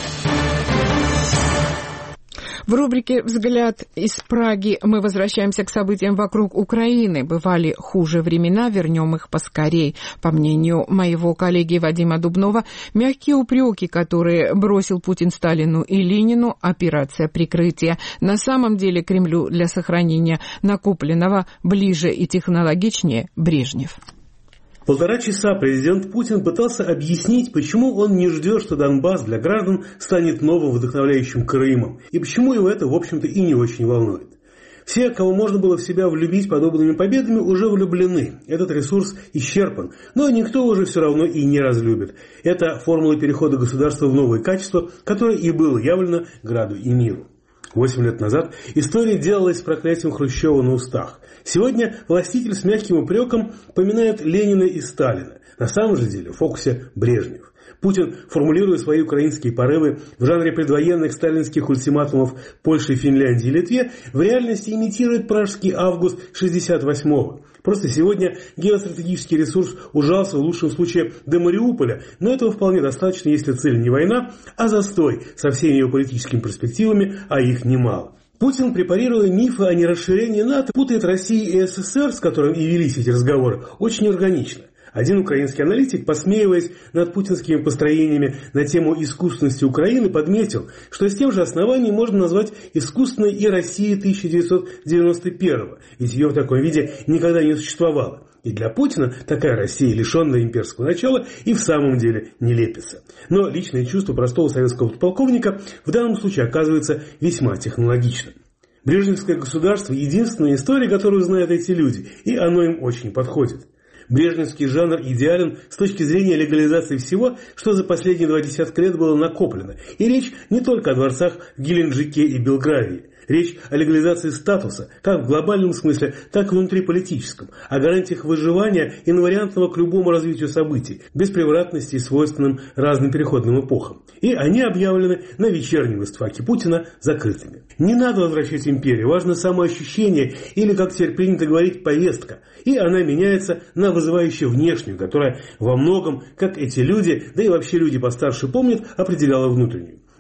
В рубрике «Взгляд из Праги» мы возвращаемся к событиям вокруг Украины. Бывали хуже времена, вернем их поскорей. По мнению моего коллеги Вадима Дубнова, мягкие упреки, которые бросил Путин Сталину и Ленину, операция прикрытия. На самом деле Кремлю для сохранения накопленного ближе и технологичнее Брежнев. Полтора часа президент Путин пытался объяснить, почему он не ждет, что Донбасс для граждан станет новым вдохновляющим Крымом, и почему его это, в общем-то, и не очень волнует. Все, кого можно было в себя влюбить подобными победами, уже влюблены. Этот ресурс исчерпан, но никто уже все равно и не разлюбит. Это формула перехода государства в новые качества, которое и было явлено граду и миру. Восемь лет назад история делалась с проклятием Хрущева на устах. Сегодня властитель с мягким упреком поминает Ленина и Сталина. На самом же деле в фокусе Брежнев. Путин, формулируя свои украинские порывы в жанре предвоенных сталинских ультиматумов Польше, Финляндии и Литве, в реальности имитирует пражский август шестьдесят восьмого. Просто сегодня геостратегический ресурс ужался в лучшем случае до Мариуполя, но этого вполне достаточно, если цель не война, а застой со всеми его политическими перспективами, а их немало. Путин, препарируя мифы о нерасширении НАТО, путает Россию и СССР, с которым и велись эти разговоры, очень органично. Один украинский аналитик, посмеиваясь над путинскими построениями на тему искусственности Украины, подметил, что с тем же основанием можно назвать искусственной и Россией тысяча девятьсот девяносто первого, ведь ее в таком виде никогда не существовало. И для Путина такая Россия, лишенная имперского начала, и в самом деле не лепится. Но личное чувство простого советского полковника в данном случае оказывается весьма технологичным. Брежневское государство – единственная история, которую знают эти люди, и оно им очень подходит. Брежневский жанр идеален с точки зрения легализации всего, что за последние два десятка лет было накоплено. И речь не только о дворцах в Геленджике и Белгравии. Речь о легализации статуса, как в глобальном смысле, так и внутриполитическом, о гарантиях выживания инвариантного к любому развитию событий, без превратности и свойственным разным переходным эпохам. И они объявлены на вечернем истфаке Путина закрытыми. Не надо возвращать империю, важно самоощущение или, как теперь принято говорить, повестка. И она меняется на вызывающую внешнюю, которая во многом, как эти люди, да и вообще люди постарше помнят, определяла внутреннюю.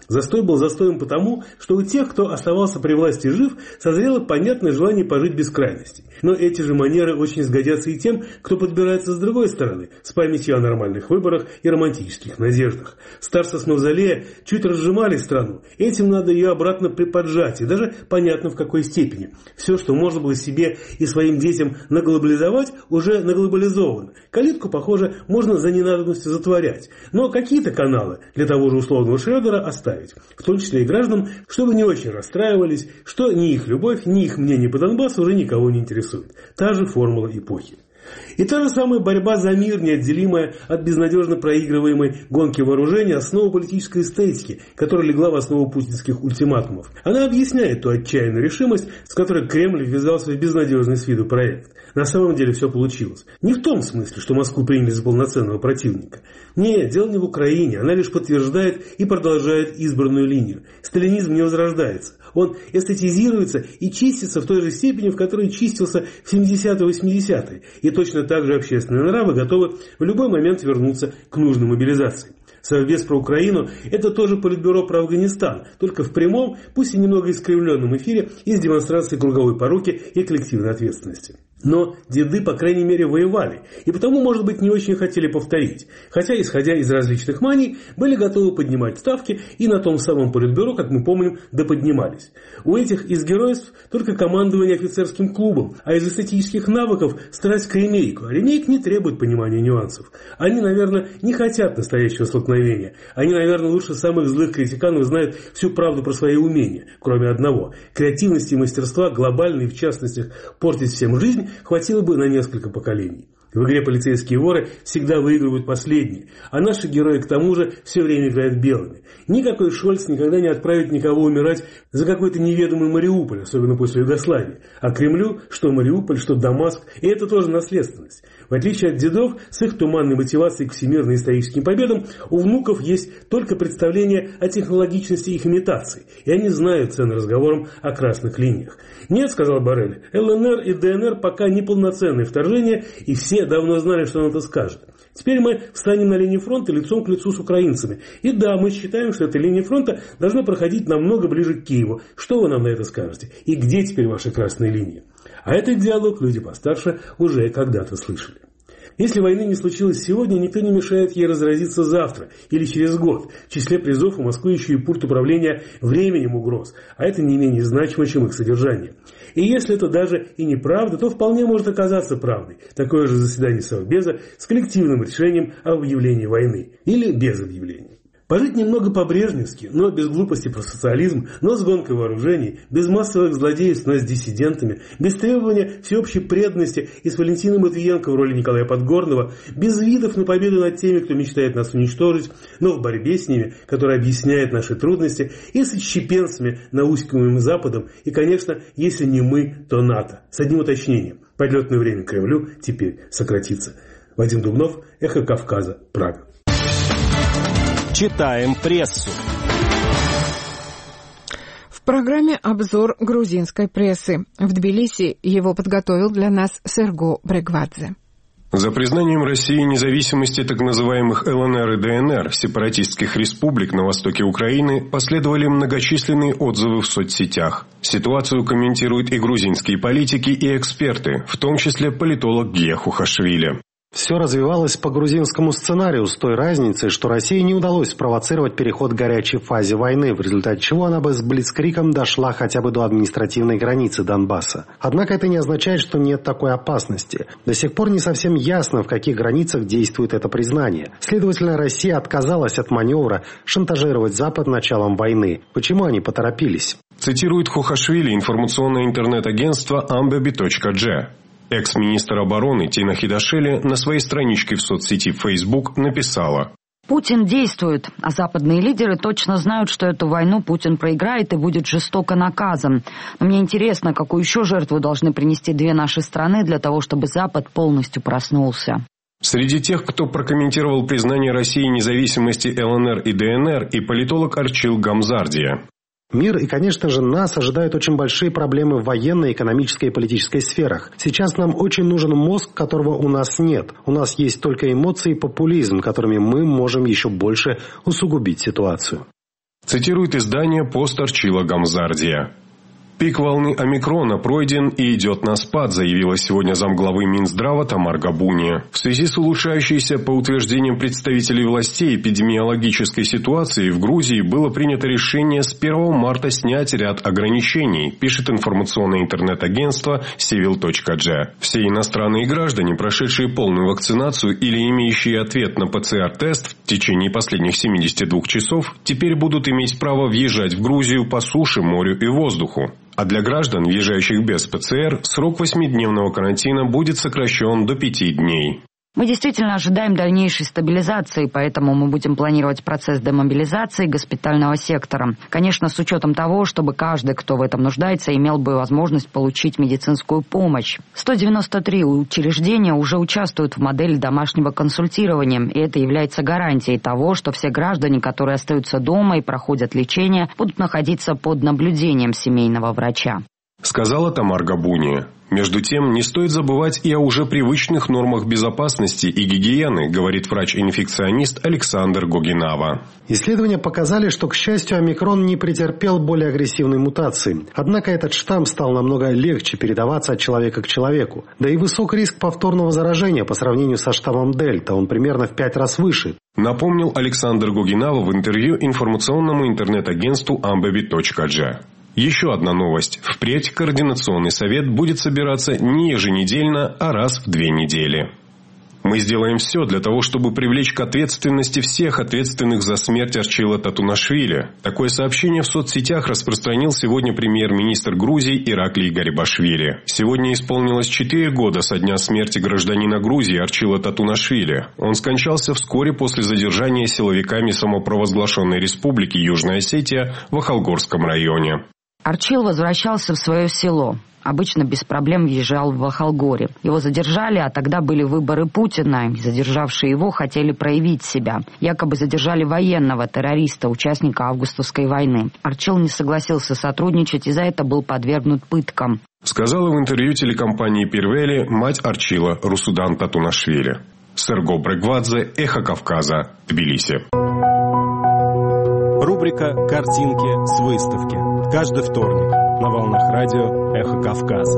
Застой был застоем потому, что у тех, кто оставался при власти жив, созрело понятное желание пожить без крайностей. Но эти же манеры очень сгодятся и тем, кто подбирается с другой стороны, с памятью о нормальных выборах и романтических надеждах. Старцы с мавзолея чуть разжимали страну, этим надо ее обратно приподжать, и даже понятно в какой степени. Все, что можно было себе и своим детям наглобализовать, уже наглобализовано. Калитку, похоже, можно за ненадобностью затворять, но какие-то каналы для того же условного Шрёдера оставить. В том числе и гражданам, чтобы не очень расстраивались, что ни их любовь, ни их мнение по Донбассу уже никого не интересует. Та же формула эпохи. И та же самая борьба за мир, неотделимая от безнадежно проигрываемой гонки вооружений, основа политической эстетики, которая легла в основу путинских ультиматумов. Она объясняет ту отчаянную решимость, с которой Кремль ввязался в безнадежный с виду проект. На самом деле все получилось. Не в том смысле, что Москву приняли за полноценного противника. Нет, дело не в Украине, она лишь подтверждает и продолжает избранную линию. Сталинизм не возрождается. Он эстетизируется и чистится в той же степени, в которой чистился в семидесятые и восьмидесятые. И точно так же общественные нравы готовы в любой момент вернуться к нужной мобилизации. Совбез про Украину – это тоже политбюро про Афганистан, только в прямом, пусть и немного искривленном эфире, и с демонстрацией круговой поруки и коллективной ответственности. Но деды, по крайней мере, воевали, и потому, может быть, не очень хотели повторить. Хотя, исходя из различных маний, были готовы поднимать ставки, и на том самом политбюро, как мы помним, доподнимались. У этих из геройств только командование офицерским клубом, а из эстетических навыков страсть к ремейку. А ремейк не требует понимания нюансов. Они, наверное, не хотят настоящего столкновения. Они, наверное, лучше самых злых критиканов знают всю правду про свои умения, кроме одного. Креативности и мастерства, глобальной, в частности, портить всем жизнь, хватило бы на несколько поколений. В игре полицейские воры всегда выигрывают последние, а наши герои к тому же все время играют белыми. Никакой Шольц никогда не отправит никого умирать за какой-то неведомый Мариуполь, особенно после Югославии. А Кремлю, что Мариуполь, что Дамаск, и это тоже наследственность. В отличие от дедов, с их туманной мотивацией к всемирным историческим победам, у внуков есть только представление о технологичности их имитаций, и они знают цены разговорам о красных линиях. Нет, сказал Боррель, ЛНР и ДНР пока не полноценные вторжения, и все давно знали, что он это скажет. Теперь мы встанем на линии фронта лицом к лицу с украинцами. И да, мы считаем, что эта линия фронта должна проходить намного ближе к Киеву. Что вы нам на это скажете? И где теперь ваши красные линии? А этот диалог люди постарше уже когда-то слышали. Если войны не случилось сегодня, никто не мешает ей разразиться завтра или через год. В числе призов у Москвы еще и пульт управления временем угроз, а это не менее значимо, чем их содержание. И если это даже и неправда, то вполне может оказаться правдой. Такое же заседание Совбеза с коллективным решением об объявлении войны или без объявления. Пожить немного по-брежневски, но без глупости про социализм, но с гонкой вооружений, без массовых злодеев, но с диссидентами, без требования всеобщей преданности и с Валентином Матвиенко в роли Николая Подгорного, без видов на победу над теми, кто мечтает нас уничтожить, но в борьбе с ними, которая объясняет наши трудности, и с отщепенцами, науськиваемым Западом, и, конечно, если не мы, то НАТО. С одним уточнением. Подлетное время к Кремлю теперь сократится. Вадим Дубнов, Эхо Кавказа, Прага. Читаем прессу. В программе обзор грузинской прессы. В Тбилиси его подготовил для нас Серго Брегвадзе. За признанием России независимости так называемых ЛНР и ДНР, сепаратистских республик на востоке Украины, последовали многочисленные отзывы в соцсетях. Ситуацию комментируют и грузинские политики, и эксперты, в том числе политолог Гия Хухашвили. Все развивалось по грузинскому сценарию с той разницей, что России не удалось спровоцировать переход к горячей фазе войны, в результате чего она бы с блицкригом дошла хотя бы до административной границы Донбасса. Однако это не означает, что нет такой опасности. До сих пор не совсем ясно, в каких границах действует это признание. Следовательно, Россия отказалась от маневра шантажировать Запад началом войны. Почему они поторопились? Цитирует Хухашвили информационное интернет-агентство амбеби точка джи. Экс-министр обороны Тина Хидашели на своей страничке в соцсети Facebook написала: Путин действует, а западные лидеры точно знают, что эту войну Путин проиграет и будет жестоко наказан. Но мне интересно, какую еще жертву должны принести две наши страны для того, чтобы Запад полностью проснулся. Среди тех, кто прокомментировал признание России независимости ЛНР и ДНР, и политолог Арчил Гамзардия. Мир и, конечно же, нас ожидают очень большие проблемы в военной, экономической и политической сферах. Сейчас нам очень нужен мозг, которого у нас нет. У нас есть только эмоции и популизм, которыми мы можем еще больше усугубить ситуацию. Цитирует издание «Пост Арчила Гамзардия». Пик волны омикрона пройден и идет на спад, заявила сегодня замглавы Минздрава Тамар Габуния. В связи с улучшающейся, по утверждениям представителей властей, эпидемиологической ситуацией в Грузии было принято решение с первого марта снять ряд ограничений, пишет информационное интернет-агентство сивил точка джи. Все иностранные граждане, прошедшие полную вакцинацию или имеющие ответ на ПЦР-тест в течение последних семидесяти двух часов, теперь будут иметь право въезжать в Грузию по суше, морю и воздуху. А для граждан, въезжающих без ПЦР, срок восьмидневного карантина будет сокращен до пяти дней. Мы действительно ожидаем дальнейшей стабилизации, поэтому мы будем планировать процесс демобилизации госпитального сектора. Конечно, с учетом того, чтобы каждый, кто в этом нуждается, имел бы возможность получить медицинскую помощь. сто девяносто три учреждения уже участвуют в модели домашнего консультирования, и это является гарантией того, что все граждане, которые остаются дома и проходят лечение, будут находиться под наблюдением семейного врача. Сказала Тамар Габуния. Между тем, не стоит забывать и о уже привычных нормах безопасности и гигиены, говорит врач-инфекционист Александр Гогинава. Исследования показали, что, к счастью, омикрон не претерпел более агрессивной мутации. Однако этот штамм стал намного легче передаваться от человека к человеку. Да и высок риск повторного заражения по сравнению со штаммом Дельта. Он примерно в пять раз выше. Напомнил Александр Гогинава в интервью информационному интернет-агентству амбеби точка джи. Еще одна новость. Впредь Координационный совет будет собираться не еженедельно, а раз в две недели. Мы сделаем все для того, чтобы привлечь к ответственности всех ответственных за смерть Арчила Татунашвили. Такое сообщение в соцсетях распространил сегодня премьер-министр Грузии Ираклий Гарибашвили. Сегодня исполнилось четыре года со дня смерти гражданина Грузии Арчила Татунашвили. Он скончался вскоре после задержания силовиками самопровозглашенной республики Южная Осетия в Ахалгорском районе. Арчил возвращался в свое село. Обычно без проблем въезжал в Ахалгоре. Его задержали, а тогда были выборы Путина, и задержавшие его хотели проявить себя. Якобы задержали военного террориста, участника августовской войны. Арчил не согласился сотрудничать и за это был подвергнут пыткам. Сказала в интервью телекомпании «Пирвели» мать Арчила Русудан Татунашвили. Серго Брегвадзе, Эхо Кавказа, Тбилиси. Рубрика «Картинки с выставки». Каждый вторник на волнах радио «Эхо Кавказа».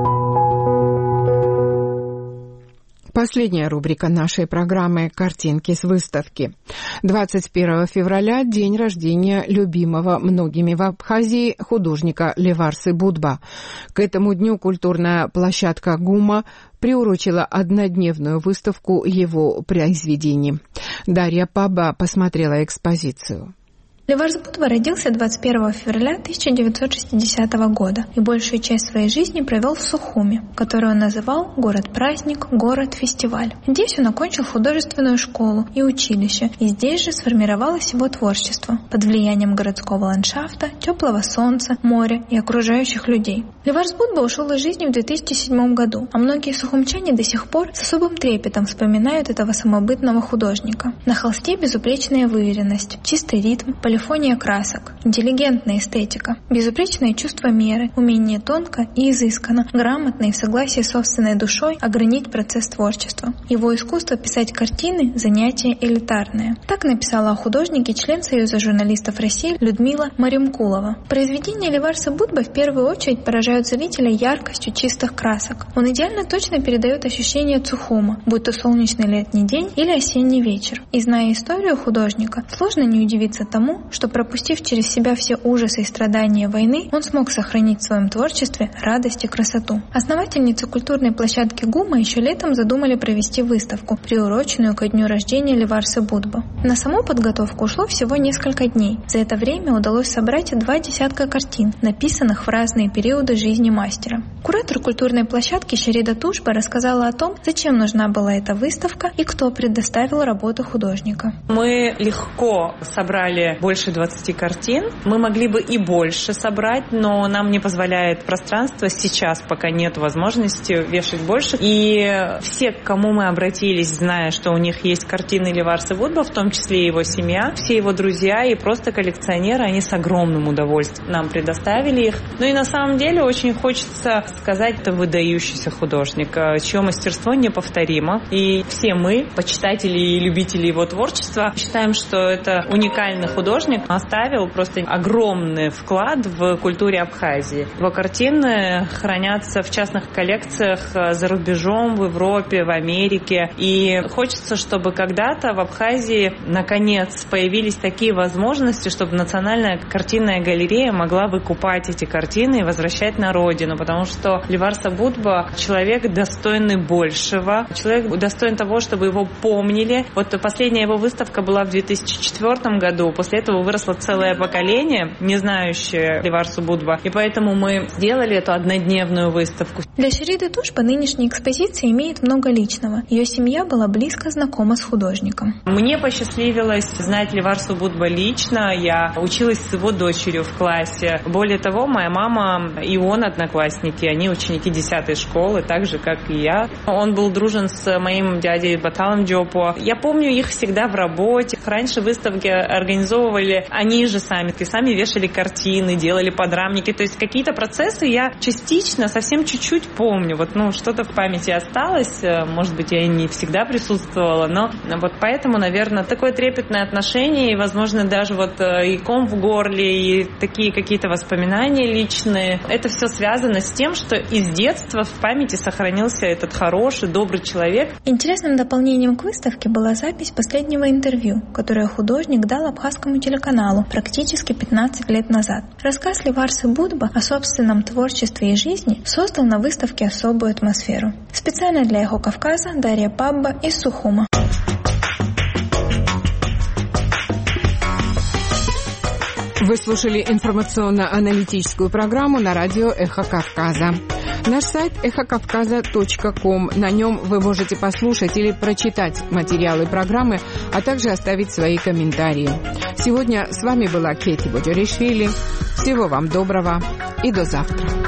Последняя рубрика нашей программы «Картинки с выставки». двадцать первого февраля – день рождения любимого многими в Абхазии художника Леварсы Будба. К этому дню культурная площадка ГУМа приурочила однодневную выставку его произведений. Дарья Паба посмотрела экспозицию. Леварс Будба родился двадцать первого февраля тысяча девятьсот шестидесятого года и большую часть своей жизни провел в Сухуми, который он называл «город-праздник», «город-фестиваль». Здесь он окончил художественную школу и училище, и здесь же сформировалось его творчество под влиянием городского ландшафта, теплого солнца, моря и окружающих людей. Леварс Будба ушел из жизни в две тысячи седьмом году, а многие сухумчане до сих пор с особым трепетом вспоминают этого самобытного художника. На холсте безупречная выверенность, чистый ритм, полифония красок, интеллигентная эстетика, безупречное чувство меры, умение тонко и изысканно, грамотно и в согласии с собственной душой огранить процесс творчества. Его искусство писать картины – занятие элитарное. Так написала о художнике член Союза журналистов России Людмила Маримкулова. Произведения Леварса Будба в первую очередь поражают зрителя яркостью чистых красок. Он идеально точно передает ощущение Цухума, будь то солнечный летний день или осенний вечер. И зная историю художника, сложно не удивиться тому, что, пропустив через себя все ужасы и страдания войны, он смог сохранить в своем творчестве радость и красоту. Основательницы культурной площадки ГУМа еще летом задумали провести выставку, приуроченную ко дню рождения Леварсы Будба. На саму подготовку ушло всего несколько дней. За это время удалось собрать два десятка картин, написанных в разные периоды жизни мастера. Куратор культурной площадки Шерида Тушба рассказала о том, зачем нужна была эта выставка и кто предоставил работу художника. Мы легко собрали больше двадцати картин. Мы могли бы и больше собрать, но нам не позволяет пространство. Сейчас пока нет возможности вешать больше. И все, к кому мы обратились, зная, что у них есть картины Леварсы Будба, в том числе и его семья, все его друзья и просто коллекционеры, они с огромным удовольствием нам предоставили их. Ну и на самом деле очень хочется сказать, это выдающийся художник, чье мастерство неповторимо. И все мы, почитатели и любители его творчества, считаем, что это уникальный художник, художник оставил просто огромный вклад в культуре Абхазии. Его картины хранятся в частных коллекциях за рубежом, в Европе, в Америке. И хочется, чтобы когда-то в Абхазии наконец появились такие возможности, чтобы Национальная картинная галерея могла выкупать эти картины и возвращать на родину. Потому что Левар Сабудба — человек, достойный большего, человек достоин того, чтобы его помнили. Вот последняя его выставка была в две тысячи четвёртом году. После этого выросло целое поколение, не знающее Левар Сабудба. И поэтому мы сделали эту однодневную выставку. Для Шериды Тушпа нынешняя экспозиция имеет много личного. Ее семья была близко знакома с художником. Мне посчастливилось знать Левар Сабудба лично. Я училась с его дочерью в классе. Более того, моя мама и он одноклассники. Они ученики десятой школы, так же, как и я. Он был дружен с моим дядей Баталом Джопо. Я помню их всегда в работе. Раньше выставки организовывали они же сами. И сами вешали картины, делали подрамники. То есть какие-то процессы я частично, совсем чуть-чуть помню. Вот, ну, что-то в памяти осталось. Может быть, я и не всегда присутствовала, но вот поэтому, наверное, такое трепетное отношение и, возможно, даже вот и ком в горле, и такие какие-то воспоминания личные. Это все связано с тем, что из детства в памяти сохранился этот хороший, добрый человек. Интересным дополнением к выставке была запись последнего интервью, которое художник дал абхазскому телеканалу практически пятнадцать лет назад. Рассказ Левар Сабудба о собственном творчестве и жизни создал на выставке особую атмосферу. Специально для Эхо Кавказа Дарья Пабба из Сухума. Вы слушали информационно-аналитическую программу на радио «Эхо Кавказа». Наш сайт эхо кавказа точка ком. На нем вы можете послушать или прочитать материалы программы, а также оставить свои комментарии. Сегодня с вами была Кети Боджоришвили. Всего вам доброго и до завтра.